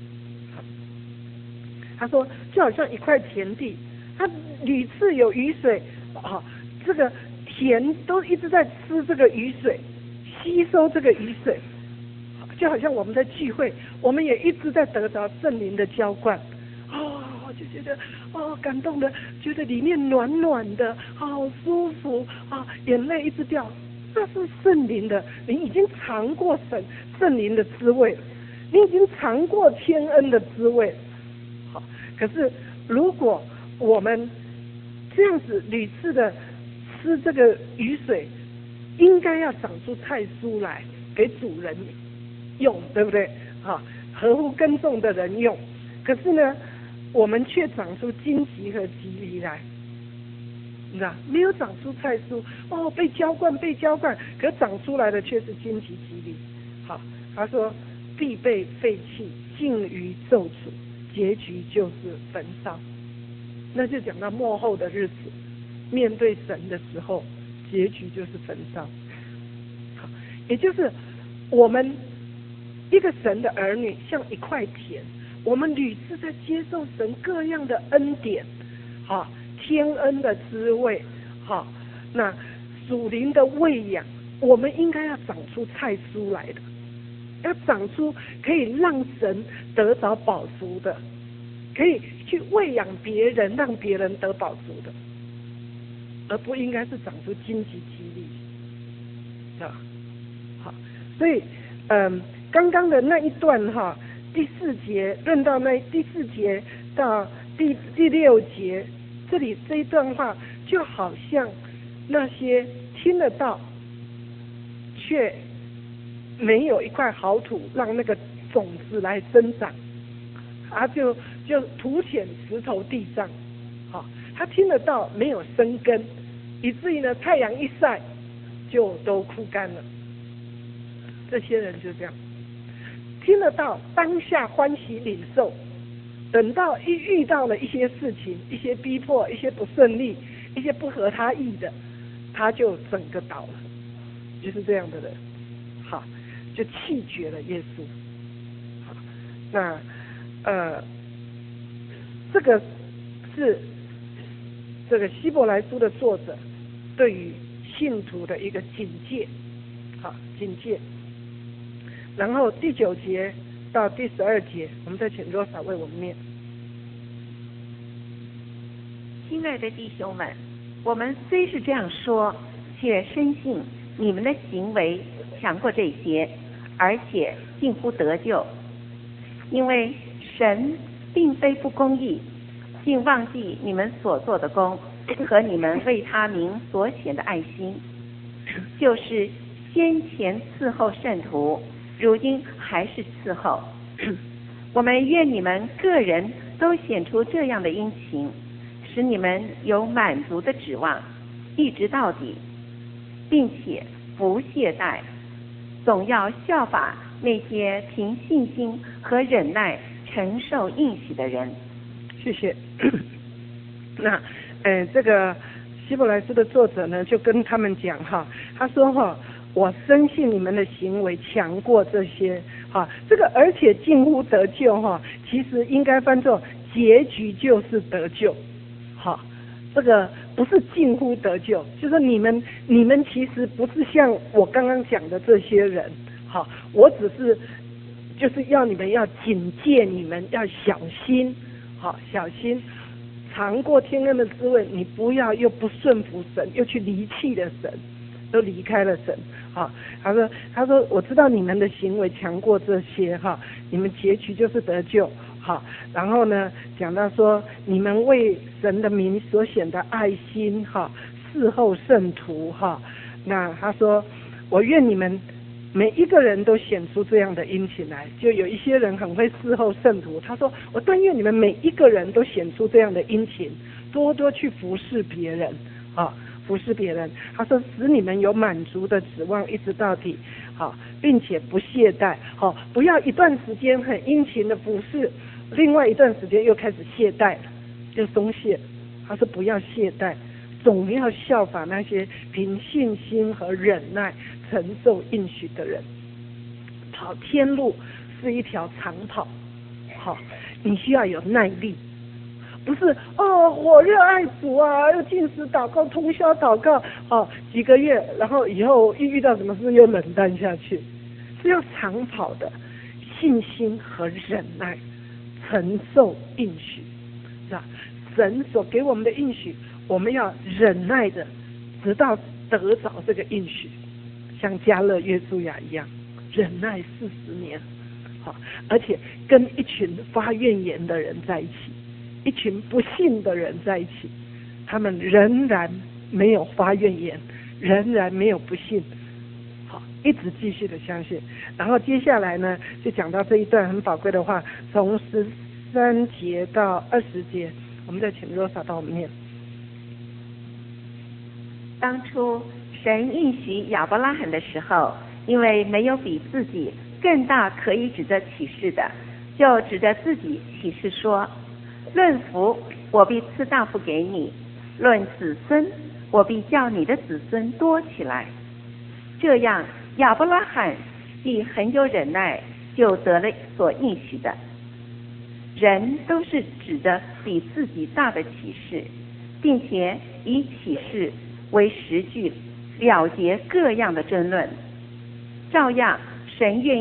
他说，就好像一块田地，它屡次有雨水，这个田都一直在吃这个雨水，吸收这个雨水，就好像我们在聚会，我们也一直在得着圣灵的浇灌。就觉得感动的，觉得里面暖暖的，好舒服眼泪一直掉，那是圣灵的，你已经尝过圣灵的滋味，你已经尝过天恩的滋味。可是如果我们这样子屡次的吃这个雨水，应该要长出菜蔬来给主人用，对不对？合乎耕种的人用。可是呢，我们却长出荆棘和蒺藜来，你知道，没有长出菜蔬，被浇灌，可长出来的却是荆棘蒺藜。他说必被废弃，尽于咒诅，结局就是焚烧。那就讲到末后的日子，面对神的时候，结局就是焚烧。也就是我们一个神的儿女，像一块田。我们屡次在接受神各样的恩典，天恩的滋味，那属灵的喂养，我们应该要长出菜蔬来的。 要长出可以让神得着饱足的，可以去喂养别人，让别人得饱足的，而不应该是长出荆棘激励啊。好，所以刚刚的那一段哈，第4节论到那第4节到第6节，这里这一段话就好像那些听得到却没有一块好土让那个种子来生长，就土浅石头地上，好，他听得到没有生根，以至于呢太阳一晒就都枯干了。这些人就这样，听得到当下欢喜领受，等到一遇到了一些事情，一些逼迫，一些不顺利，一些不合他意的，他就整个倒了，就是这样的人。好，就弃绝了耶稣。好，那这个是这个希伯来书的作者对于信徒的一个警戒，好，警戒。然后第9节到第12节，我们再请罗莎为我们念。 亲爱的弟兄们，我们虽是这样说，却深信你们的行为强过这些，而且近乎得救。因为神并非不公义，竟忘记你们所做的功和你们为他名所显的爱心，就是先前伺候圣徒，如今还是伺候。我们愿你们个人都显出这样的殷勤，使你们有满足的指望，一直到底，并且不懈怠，总要效法那些凭信心和忍耐承受应许的人。 谢谢。那这个希伯来书的作者呢，就跟他们讲哈，他说哈，我深信你们的行为强过这些哈，这个而且近乎得救哈，其实应该翻作结局就是得救。好，这个不是近乎得救，就是你们其实不是像我刚刚讲的这些人。好，我只是就是要你们要警戒，你们要小心，好，小心尝过天恩的滋味，你不要又不顺服神，又去离弃了神，都离开了神。好，他说我知道你们的行为强过这些哈，你们结局就是得救。好，然后呢讲到说你们为神的名所显的爱心哈，伺候圣徒哈，那他说我愿你们每一个人都显出这样的殷勤来。就有一些人很会伺候圣徒，他说我但愿你们每一个人都显出这样的殷勤，多多去服侍别人啊，服侍别人。他说使你们有满足的指望一直到底，好，并且不懈怠，好，不要一段时间很殷勤的服侍，另外一段时间又开始懈怠了，就松懈。他说不要懈怠，总要效法那些凭信心和忍耐承受应许的人。跑天路是一条长跑，好，你需要有耐力，不是我热爱主啊，又禁食祷告，通宵祷告，几个月，然后以后遇到什么事又冷淡下去，是要长跑的，信心和忍耐承受应许，是吧？神所给我们的应许，我们要忍耐的，直到得着这个应许，像迦勒约书亚一样，忍耐40年，好，而且跟一群发怨言的人在一起，一群不信的人在一起，他们仍然没有发怨言，仍然没有不信，好，一直继续的相信。然后接下来呢，就讲到这一段很宝贵的话，从13节到20节。我们再请罗莎帮我们念。 当初神应许亚伯拉罕的时候，因为没有比自己更大可以指着启示的，就指着自己启示说，论福我必赐大福给你，论子孙我必叫你的子孙多起来。这样亚伯拉罕既很有忍耐，就得了所应许的。人都是指着比自己大的启示，并且以启示为实据了结各样的争论。照样神愿意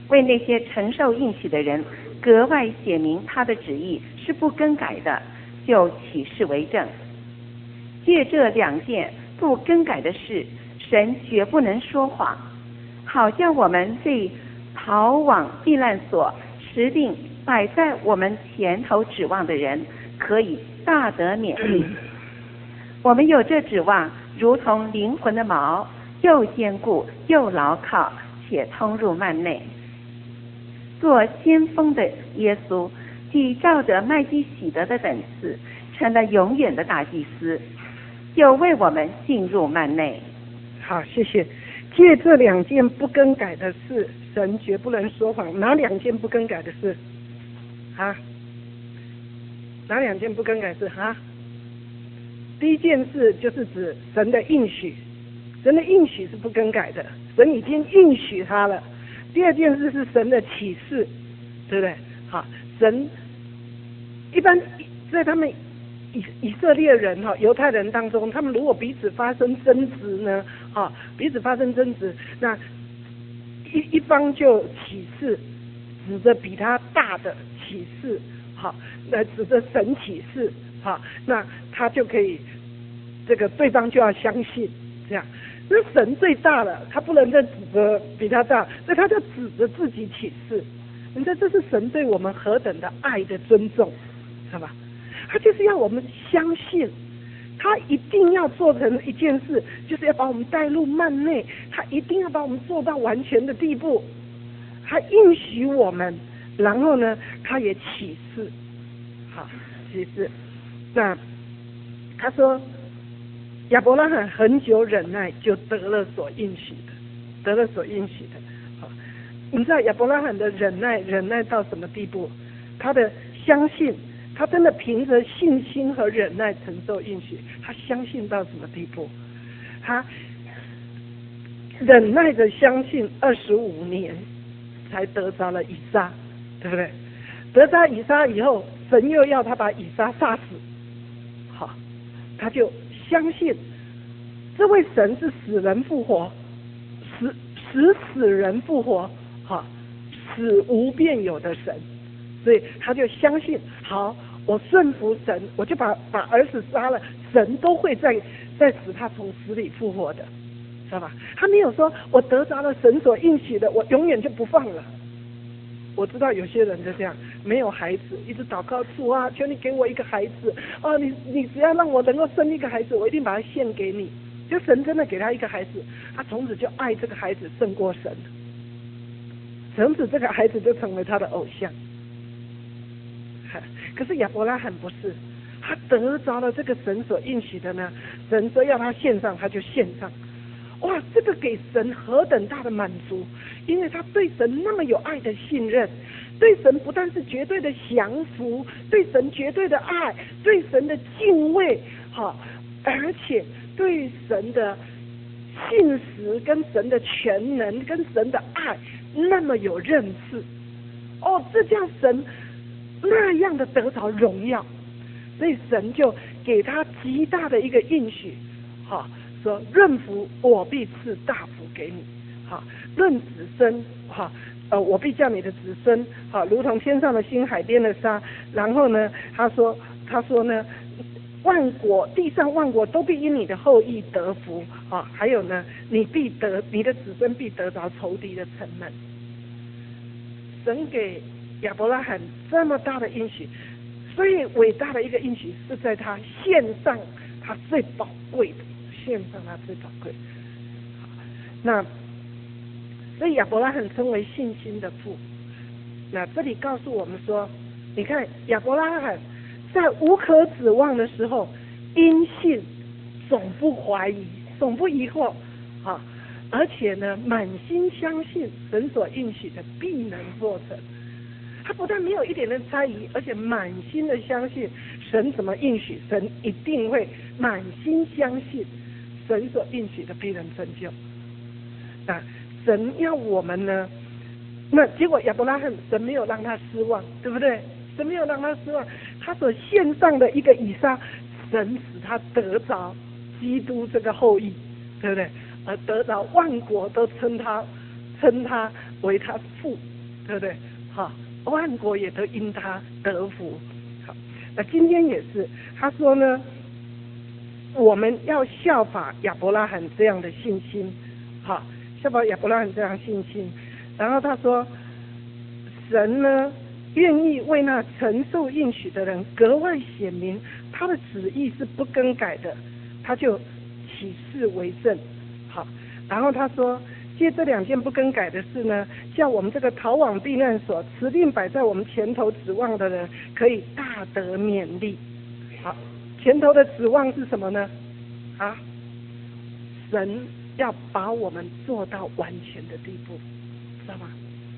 为那些承受应许的人格外写明他的旨意是不更改的，就启示为证。借这2件不更改的事，神绝不能说谎，好叫我们对逃往避难所持定摆在我们前头指望的人，可以大得勉励。我们有这指望，如同灵魂的锚，又坚固又牢靠，且通入幔内。做先锋的耶稣，既照着麦基洗德的等次，成了永远的大祭司，就为我们进入幔内。 好，谢谢。借这2件不更改的事，神绝不能说谎。哪2件不更改的事？啊？哪2件不更改的事？啊？第一件事就是指神的应许，神的应许是不更改的，神已经应许他了。第2件事是神的启示，对不对？好，神一般在他们以色列人犹太人当中，他们如果彼此发生争执呢，彼此发生争执，那一方就起誓，指着比他大的起誓，指着神起誓，那他就可以，这个对方就要相信，这样。那神最大了，他不能再指着比他大，所以他就指着自己起誓。你知道这是神对我们何等的爱的尊重，知道吧？他就是要我们相信，他一定要做成一件事，就是要把我们带入幔内，他一定要把我们做到完全的地步，他应许我们，然后呢，他也启示，启示。那他说亚伯拉罕很久忍耐，就得了所应许的，你知道亚伯拉罕的忍耐到什么地步？他的相信，他真的凭着信心和忍耐承受应许。他相信到什么地步？他忍耐着相信25年，才得着了以撒，对不对？得着以撒以后，神又要他把以撒杀死，他就相信这位神是使人复活，使死人复活，死无变有的神，所以他就相信，好，我顺服神，我就把儿子杀了，神都会再使他从死里复活的，知道吧？他没有说我得着了神所应许的，我永远就不放了。我知道有些人就这样，没有孩子，一直祷告主啊，求你给我一个孩子，你只要让我能够生一个孩子，我一定把他献给你。就神真的给他一个孩子，他从此就爱这个孩子胜过神，从此这个孩子就成为他的偶像。可是亚伯拉罕不是，他得着了这个神所应许的呢，神说要他献上，他就献上。哇，这个给神何等大的满足，因为他对神那么有爱的信任，对神不但是绝对的降服，对神绝对的爱，对神的敬畏，而且对神的信实跟神的全能跟神的爱那么有认识，这叫神那样的得着荣耀，所以神就给他极大的一个应许，说论福我必赐大福给你，论子孙，我必叫你的子孙，如同天上的星海边的沙。然后呢，他说呢，万国地上万国都必因你的后裔得福，还有呢，你的子孙必得着仇敌的城门。神给亚伯拉罕这么大的应许，最伟大的一个应许是在他献上他最宝贵的。那所以亚伯拉罕称为信心的父。那这里告诉我们说，你看亚伯拉罕在无可指望的时候，因信总不怀疑，总不疑惑，而且呢满心相信神所应许的必能做成。他不但没有一点的猜疑，而且满心的相信神怎么应许，神一定会满心相信神所应许的必能成就。那神要我们呢，那结果亚伯拉罕神没有让他失望，对不对？神没有让他失望，他所献上的一个以撒，神使他得着基督这个后裔，对不对？而得着万国都称他为他父， 对不对？好，万国也都因他得福。好，那今天也是，他说呢，我们要效法亚伯拉罕这样的信心，好，效法亚伯拉罕这样的信心。然后他说，神呢愿意为那承受应许的人格外显明他的旨意是不更改的，他就起誓为证。好，然后他说，借这2件不更改的事呢，叫我们这个逃往避难所持定摆在我们前头指望的人可以大得勉励。好，前头的指望是什么呢？啊，神要把我们做到完全的地步，知道吗？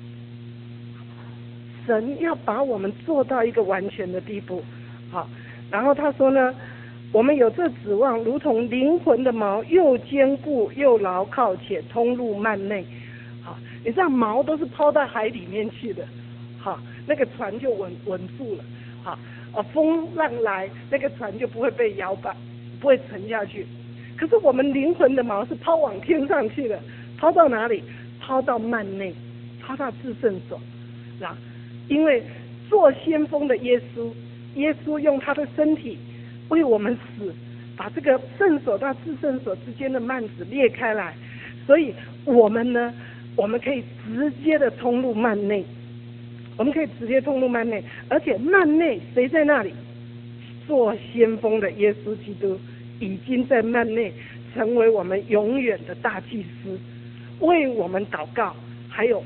神要把我们做到一个完全的地步。好，然后他说呢，我们有这指望，如同灵魂的锚，又坚固又牢靠，且通入幔内。好，你知道锚都是抛到海里面去的，好，那个船就稳住了。好，风浪来，那个船就不会被摇摆，不会沉下去。可是我们灵魂的锚是抛往天上去的，抛到哪里？抛到幔内，抛到至圣所。啊，因为做先锋的耶稣用他的身体为我们死，把这个圣所到至圣所之间的幔子裂开来，所以我们呢，我们可以直接的通入幔内，我们可以直接通入幔内，而且幔内谁在那里？做先锋的耶稣基督已经在幔内成为我们永远的大祭司，为我们祷告，还有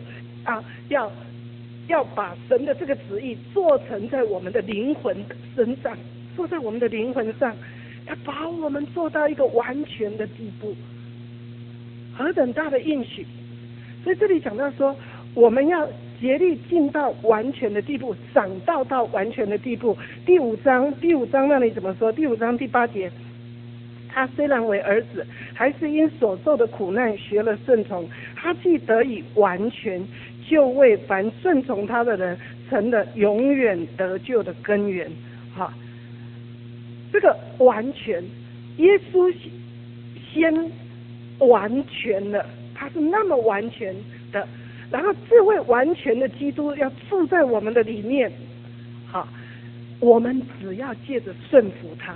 要把神的这个旨意做成在我们的灵魂身上，做在我们的灵魂上，要把我们做到一个完全的地步，何等大的应许！所以这里讲到说，我们要竭力进到完全的地步，长到完全的地步。第五章那里怎么说？第5章第8节，他虽然为儿子，还是因所受的苦难学了顺从，他既得以完全，就为凡顺从他的人成了永远得救的根源。好，这个完全，耶稣先完全了，他是那么完全的，然后这位完全的基督要住在我们的里面。好，我们只要借着顺服他，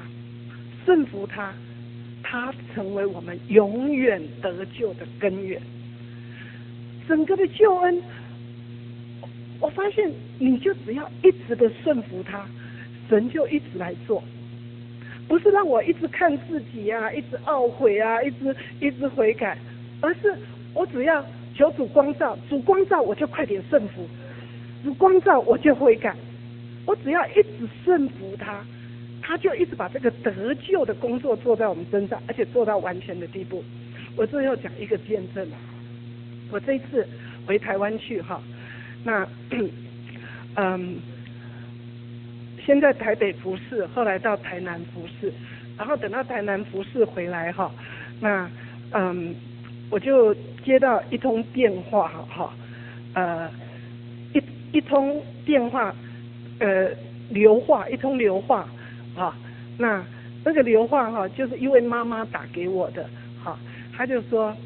他成为我们永远得救的根源。整个的救恩，我发现你就只要一直的顺服他，神就一直来做，不是让我一直看自己啊，一直懊悔啊，一直悔改，而是我只要求主光照，主光照我就快点顺服，主光照我就悔改，我只要一直顺服他，他就一直把这个得救的工作做在我们身上，而且做到完全的地步。我最后讲一个见证，我这一次回台湾去哈，那先在台北服侍，后来到台南服侍，然后等到台南服侍回来哈，那我就接到一通电话哈，一通电话一通流话啊，那个流话哈，就是一位妈妈打给我的哈，她就说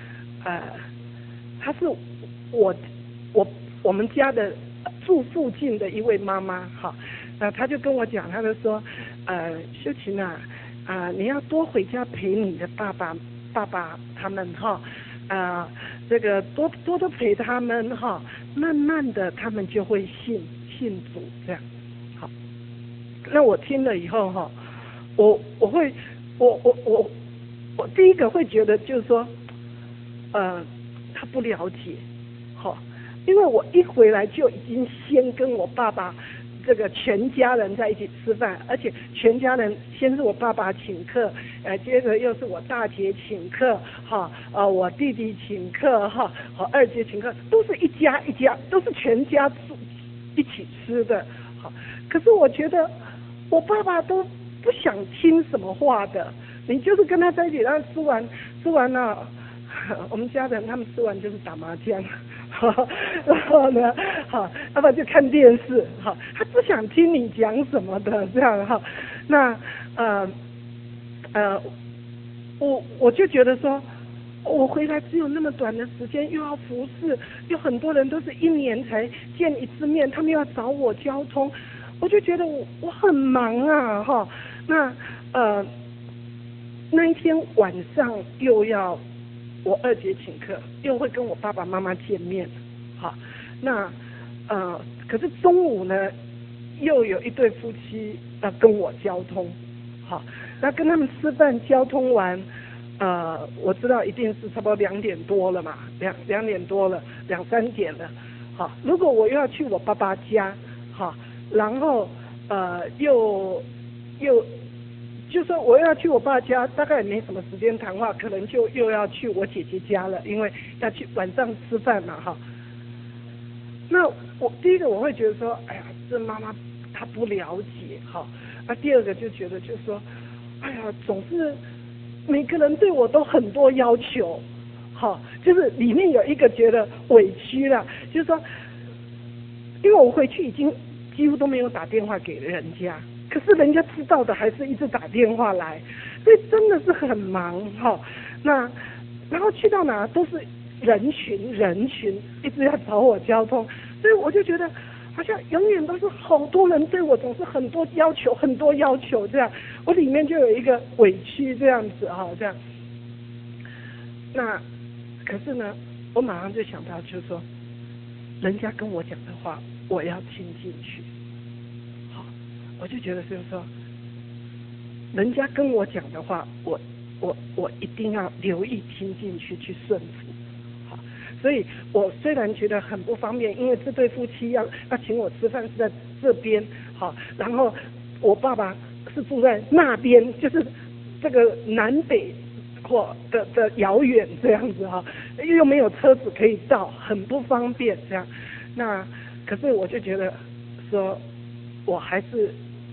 她是我们家的住附近的一位妈妈哈，那她就跟我讲，她就说秀琴啊，你要多回家陪你的爸爸他们哈，这个多陪他们哈，慢慢的他们就会信主这样。好，那我听了以后哈，我第一个会觉得就是说，他不了解，哈，因为我一回来就已经先跟我爸爸这个全家人在一起吃饭，而且全家人先是我爸爸请客，接着又是我大姐请客，哈，我弟弟请客，哈，我二姐请客，都是一家，都是全家一起吃的，好，可是我觉得我爸爸都不想听什么话的，你就是跟他在一起，然后吃完了，我们家人他们吃完就是打麻将。然后呢，好，要不然就看电视，好，他不想听你讲什么的，这样哈。那我就觉得说， 我回来只有那么短的时间，又要服侍，有很多人都是1年才见一次面，他们要找我交通，我就觉得我很忙啊哈。那一天晚上又要我2姐请客，又会跟我爸爸妈妈见面，好，可是中午呢，又有一对夫妻要跟我交通，好，那跟他们吃饭交通完，我知道一定是差不多2点多了嘛，2点多了，2、3点了，好，如果我又要去我爸爸家，好，然后又就说我要去我爸家，大概也没什么时间谈话，可能就又要去我姐姐家了，因为要去晚上吃饭嘛哈。那我第一个我会觉得说，哎呀，这妈妈她不了解哈。那第二个就觉得就是说，哎呀，总是每个人对我都很多要求，好，就是里面有一个觉得委屈了，就是说，因为我回去已经几乎都没有打电话给人家。可是人家知道的还是一直打电话来，所以真的是很忙哈。然后去到哪都是人群，一直要找我交通，所以我就觉得好像永远都是好多人对我总是很多要求这样，我里面就有一个委屈这样子哈这样。那可是呢，我马上就想到就是说，人家跟我讲的话，我要听进去。我就觉得就是说，人家跟我讲的话，我一定要留意听进去，去顺服。好，所以我虽然觉得很不方便，因为这对夫妻要请我吃饭是在这边，好，然后我爸爸是住在那边，就是这个南北或的遥远这样子哈，又没有车子可以到，很不方便这样。那可是我就觉得说，我还是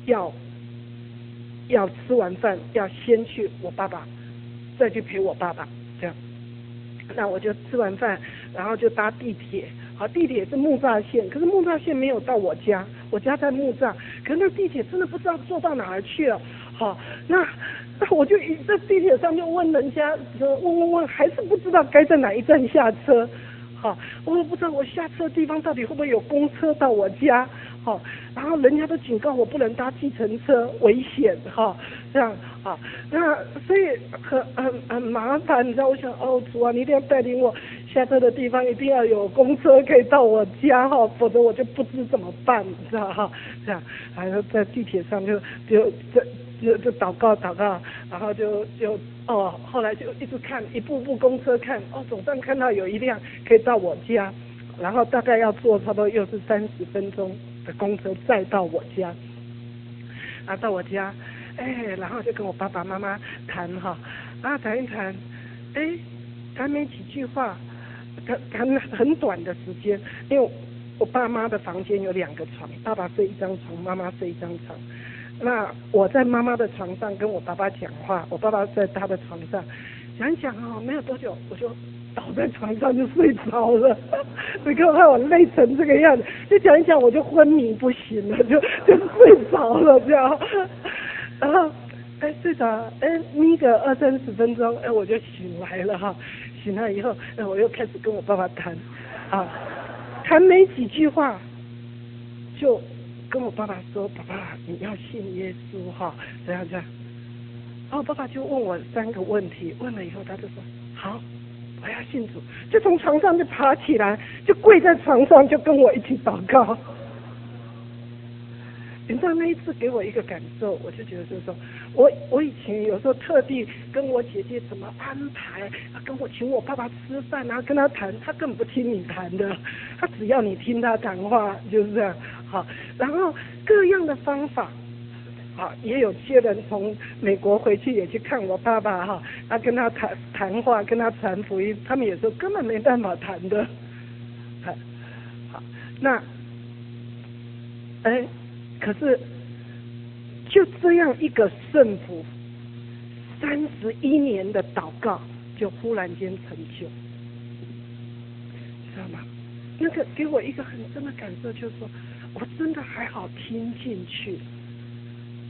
要吃完饭要先去我爸爸，再去陪我爸爸这样。那我就吃完饭，然后就搭地铁。好，地铁是木栅线，可是木栅线没有到我家，我家在木栅，可是那地铁真的不知道坐到哪儿去了。好，那我就在地铁上就问人家，问，还是不知道该在哪一站下车。好，我也不知道我下车的地方到底会不会有公车到我家。好，然后人家都警告我不能搭计程车，危险哈，这样啊，那所以很麻烦，你知道？我想主啊，你一定要带领我下车的地方一定要有公车可以到我家哈，否则我就不知怎么办，你知道哈？这样，然后在地铁上就祷告，然后后来就一直看一步步公车看，总算看到有一辆可以到我家，然后大概要坐差不多又是30分钟的公车再到我家，到我家，然后就跟我爸爸妈妈谈哈，然后谈一谈，谈没几句话，谈很短的时间，因为我爸妈的房间有2个床，爸爸睡一张床，妈妈睡一张床。那我在妈妈的床上跟我爸爸讲话，我爸爸在他的床上讲一讲没有多久我就倒在床上就睡着了，你看我累成这个样子，就讲一讲我就昏迷不醒了，就睡着了这样，然后睡着眯个20-30分钟，我就醒来了哈，醒来以后我又开始跟我爸爸谈谈没几句话就跟我爸爸说，爸爸你要信耶稣哈，这样，然后爸爸就问我3个问题，问了以后他就说好，我要信主，就从床上就爬起来，就跪在床上就跟我一起祷告。你知道那一次给我一个感受，我就觉得就是说，我以前有时候特地跟我姐姐怎么安排，跟我请我爸爸吃饭，然后跟他谈，他根本不听你谈的，他只要你听他谈话，就是这样。好，然后各样的方法，也有些人从美国回去也去看我爸爸哈，跟他谈话，跟他传福音，他们也说根本没办法谈的。好，那可是就这样一个圣父31年的祷告就忽然间成就，知道吗？那个给我一个很深的感受，就是说我真的还好听进去。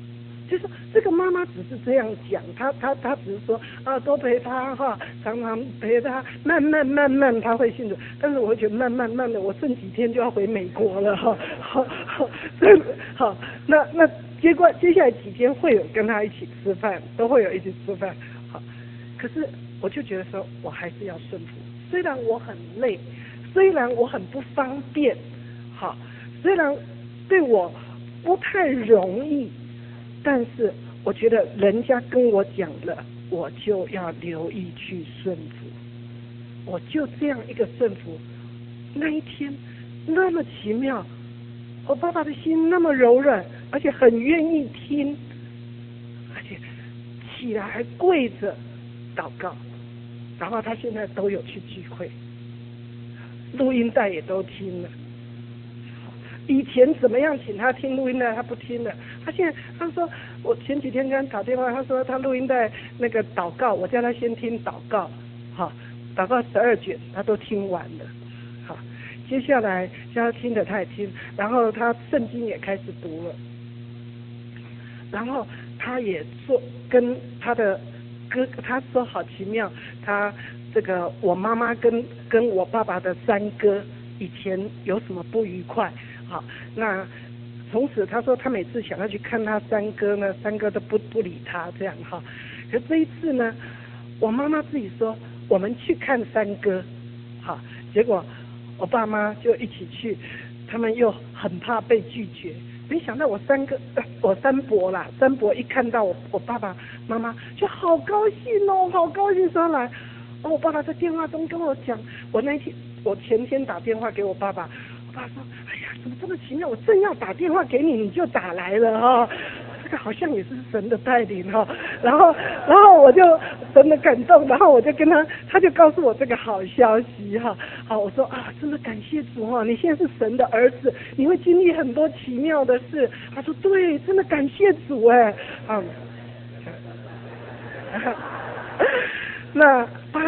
就是这个妈妈只是这样讲，她只是说啊，多陪她哈，常常陪她，慢慢她会信主。但是我会觉得慢慢的，我剩几天就要回美国了哈，好，那接下来几天会有跟她一起吃饭，都会有一起吃饭，好，可是我就觉得说我还是要顺服，虽然我很累，虽然我很不方便，好，虽然对我不太容易。但是我觉得人家跟我讲了，我就要留意去顺服。我就这样一个顺服，那一天那么奇妙，我爸爸的心那么柔软，而且很愿意听，而且起来还跪着祷告。然后他现在都有去聚会，录音带也都听了。以前怎么样请他听录音带，他不听了。他说，我前几天跟他打电话，他说他录音带那个祷告，我叫他先听祷告，好，祷告12卷他都听完了，好，接下来叫他听的他也听，然后他圣经也开始读了，然后他也说跟他的哥，他说好奇妙，他这个我妈妈跟我爸爸的三哥以前有什么不愉快。好，那从此他说他每次想要去看他三哥呢，三哥都不理他这样哈。可这一次呢，我妈妈自己说我们去看三哥，好，结果我爸妈就一起去，他们又很怕被拒绝。没想到我三伯一看到我爸爸妈妈就好高兴哦，好高兴说来。我爸爸在电话中跟我讲，我前天打电话给我爸爸。他说：“哎呀，怎么这么奇妙？我正要打电话给你，你就打来了哈。这个好像也是神的带领哈。然后我就神的感动，然后我就跟他就告诉我这个好消息哈。好，我说啊，真的感谢主哈，你现在是神的儿子，你会经历很多奇妙的事。他说对，真的感谢主哎，那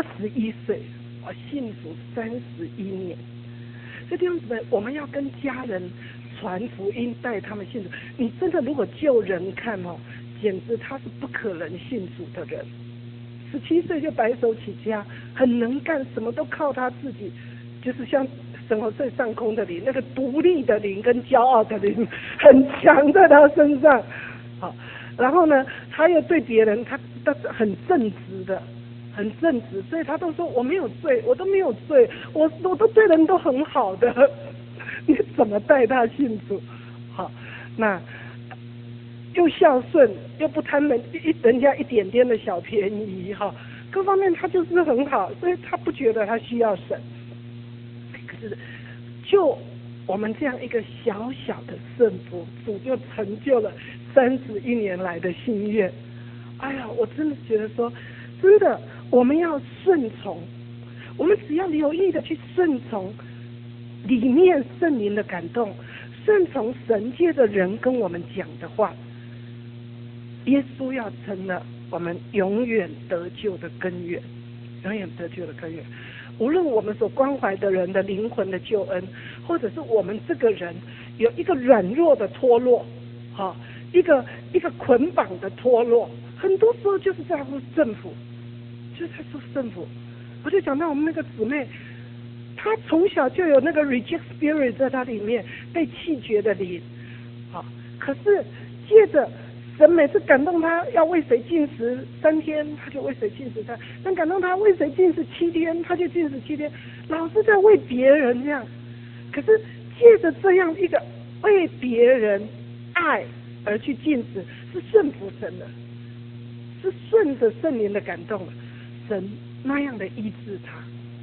81岁，我信主31年。”这弟兄姊妹，我们要跟家人传福音，带他们信主。你真的如果就人看哦，简直他是不可能信主的人。17岁就白手起家，很能干，什么都靠他自己，就是像神和最上空的灵，那个独立的灵跟骄傲的灵很强在他身上。好，然后呢，他又对别人他很正直的。很正直，所以他都说我没有罪，我都没有罪，我都对人都很好的，你怎么带他信主？好，那又孝顺，又不贪人家一点点的小便宜哈，各方面他就是很好，所以他不觉得他需要神。可是就我们这样一个小小的圣服，主就成就了31年来的心愿。哎呀，我真的觉得说，真的。我们要顺从，我们只要留意的去顺从里面圣灵的感动，顺从神界的人跟我们讲的话，耶稣要成了我们永远得救的根源，永远得救的根源。无论我们所关怀的人的灵魂的救恩，或者是我们这个人有一个软弱的脱落，好，一个捆绑的脱落，很多时候就是在乎政府。就在说圣父，我就讲到我们那个姊妹，她从小就有那个 reject spirit 在她里面，被弃绝的灵，好，可是接着神每次感动她要为谁禁食3天，她就为谁禁食3；但感动她为谁禁食7天，她就禁食7天，老是在为别人这样。可是借着这样一个为别人爱而去禁食，是顺服神的，是顺着圣灵的感动的。神那样的医治他，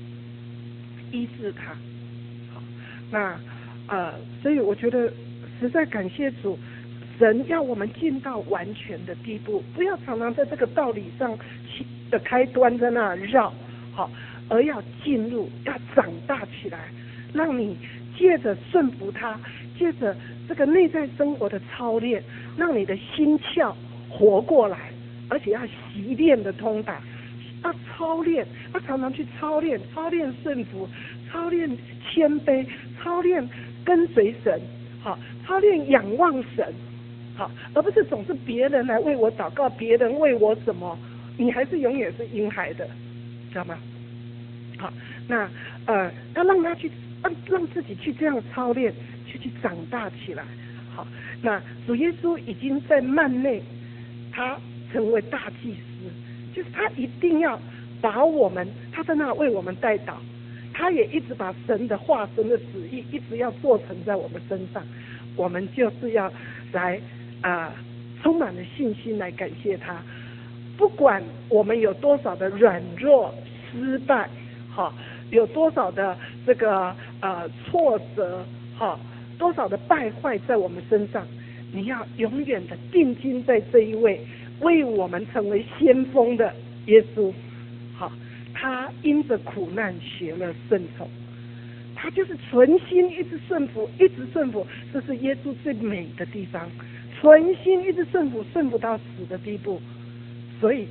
好，那所以我觉得实在感谢主，神要我们进到完全的地步，不要常常在这个道理上的开端在那绕，好，而要进入，要长大起来，让你借着顺服他，借着这个内在生活的操练，让你的心窍活过来，而且要习练的通达。要操练，要常常去操练顺服，操练谦卑，操练跟随神，好，操练仰望神， 好，而不是总是别人来为我祷告，别人为我什么，你还是永远是婴孩的，知道吗？好，那要让他去让自己去这样操练，去长大起来。好，那主耶稣已经在幔内，他成为大祭司，就是他一定要把我们，他在那为我们代祷，他也一直把神的话、神的旨意一直要做成在我们身上，我们就是要来充满了信心来感谢他，不管我们有多少的软弱、失败，好，有多少的这个挫折，好，多少的败坏在我们身上，你要永远的定睛在这一位为我们成为先锋的耶稣。好，他因着苦难学了顺从，他就是存心一直顺服，一直顺服，这是耶稣最美的地方。存心一直顺服，顺服到死的地步，所以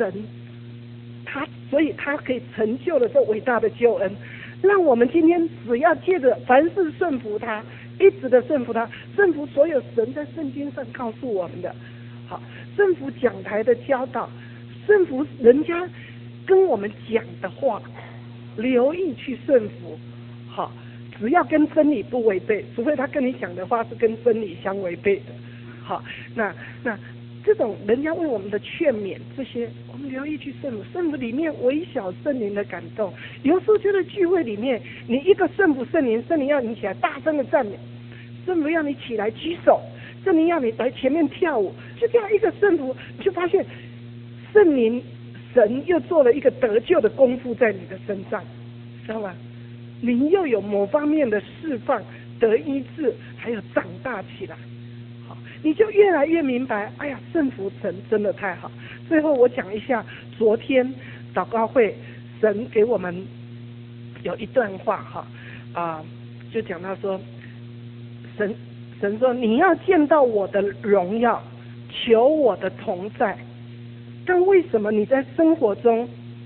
他可以成就了这伟大的救恩，让我们今天只要借着凡事顺服他，一直的顺服他，顺服所有神在圣经上告诉我们的，好，顺服讲台的教导，顺服人家跟我们讲的话，留意去顺服，好，只要跟真理不违背，除非他跟你讲的话是跟真理相违背的。好，那这种人家为我们的劝勉，这些我们留意去顺服，顺服里面微小圣灵的感动。有时候觉得聚会里面，你一个顺服圣灵，圣灵要你起来大声的赞美，圣灵要你起来举手，圣灵要你来前面跳舞，就这样一个顺服，就发现圣灵神又做了一个得救的功夫在你的身上，知道吗？你又有某方面的释放、得医治，还有长大起来。你就越来越明白，哎呀，圣服神真的太好。最后我讲一下昨天祷告会神给我们有一段话哈，就讲到说，神说你要见到我的荣耀，求我的同在，但为什么你在生活中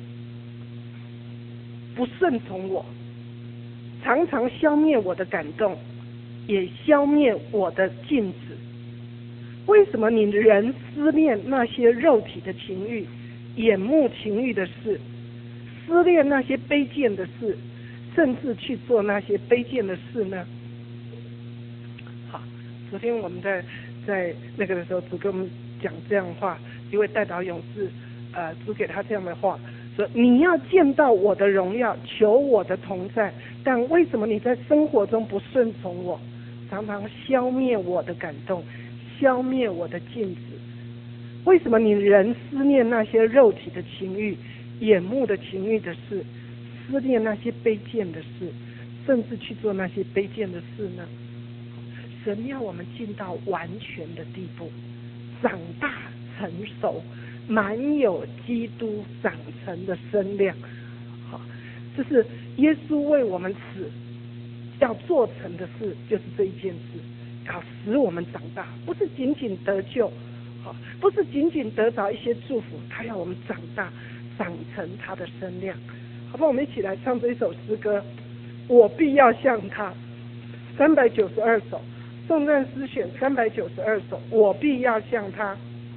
不顺从我，常常消灭我的感动，也消灭我的禁止？为什么你人思念那些肉体的情欲，眼目情欲的事，思念那些卑贱的事，甚至去做那些卑贱的事呢？好，昨天我们在那个的时候，主给我们讲这样的话，一位代祷勇士，主给他这样的话，说你要见到我的荣耀，求我的同在，但为什么你在生活中不顺从我，常常消灭我的感动，消灭我的禁止？为什么你人思念那些肉体的情欲，眼目的情欲的事，思念那些卑贱的事，甚至去做那些卑贱的事呢？神要我们进到完全的地步，长大成熟，满有基督长成的身量。好，这是耶稣为我们死要做成的事，就是这一件事，要使我们长大，不是仅仅得救，不是仅仅得着一些祝福，他要我们长大，长成他的身量。好不好？我们一起来唱这一首诗歌，我必要像他，392首，颂赞诗选392首，我必要像他。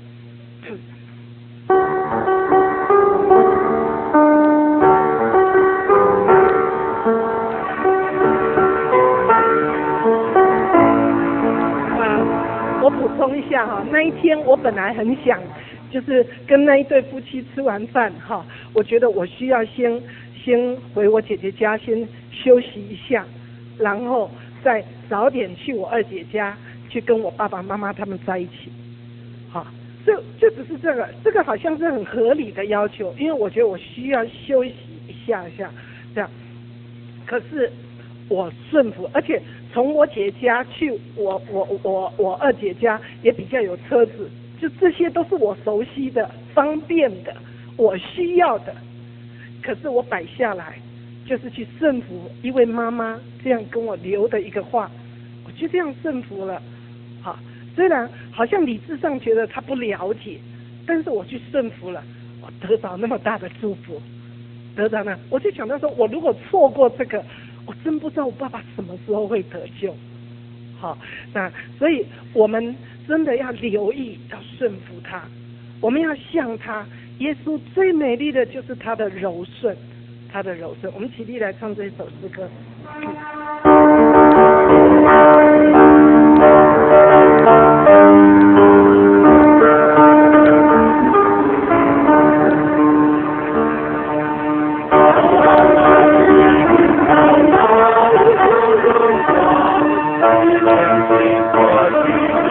我补充一下哈，那一天我本来很想，就是跟那一对夫妻吃完饭哈，我觉得我需要先回我姐姐家先休息一下，然后再早点去我二姐家去跟我爸爸妈妈他们在一起。好，就只是这个好像是很合理的要求，因为我觉得我需要休息一下这样。可是我顺服，而且从我姐家去我二姐家也比较有车子，就这些都是我熟悉的、方便的、我需要的。可是我摆下来，就是去顺服一位妈妈这样跟我留的一个话，我就这样顺服了。好，虽然好像理智上觉得她不了解，但是我去顺服了，我得到那么大的祝福，得到呢，我就想到说，我如果错过这个，我真不知道我爸爸什么时候会得救。 好，那所以我们真的要留意，要顺服他，我们要像他。耶稣最美丽的就是他的柔顺，他的柔顺。我们起立来唱这首诗歌。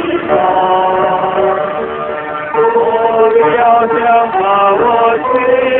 我要将把我去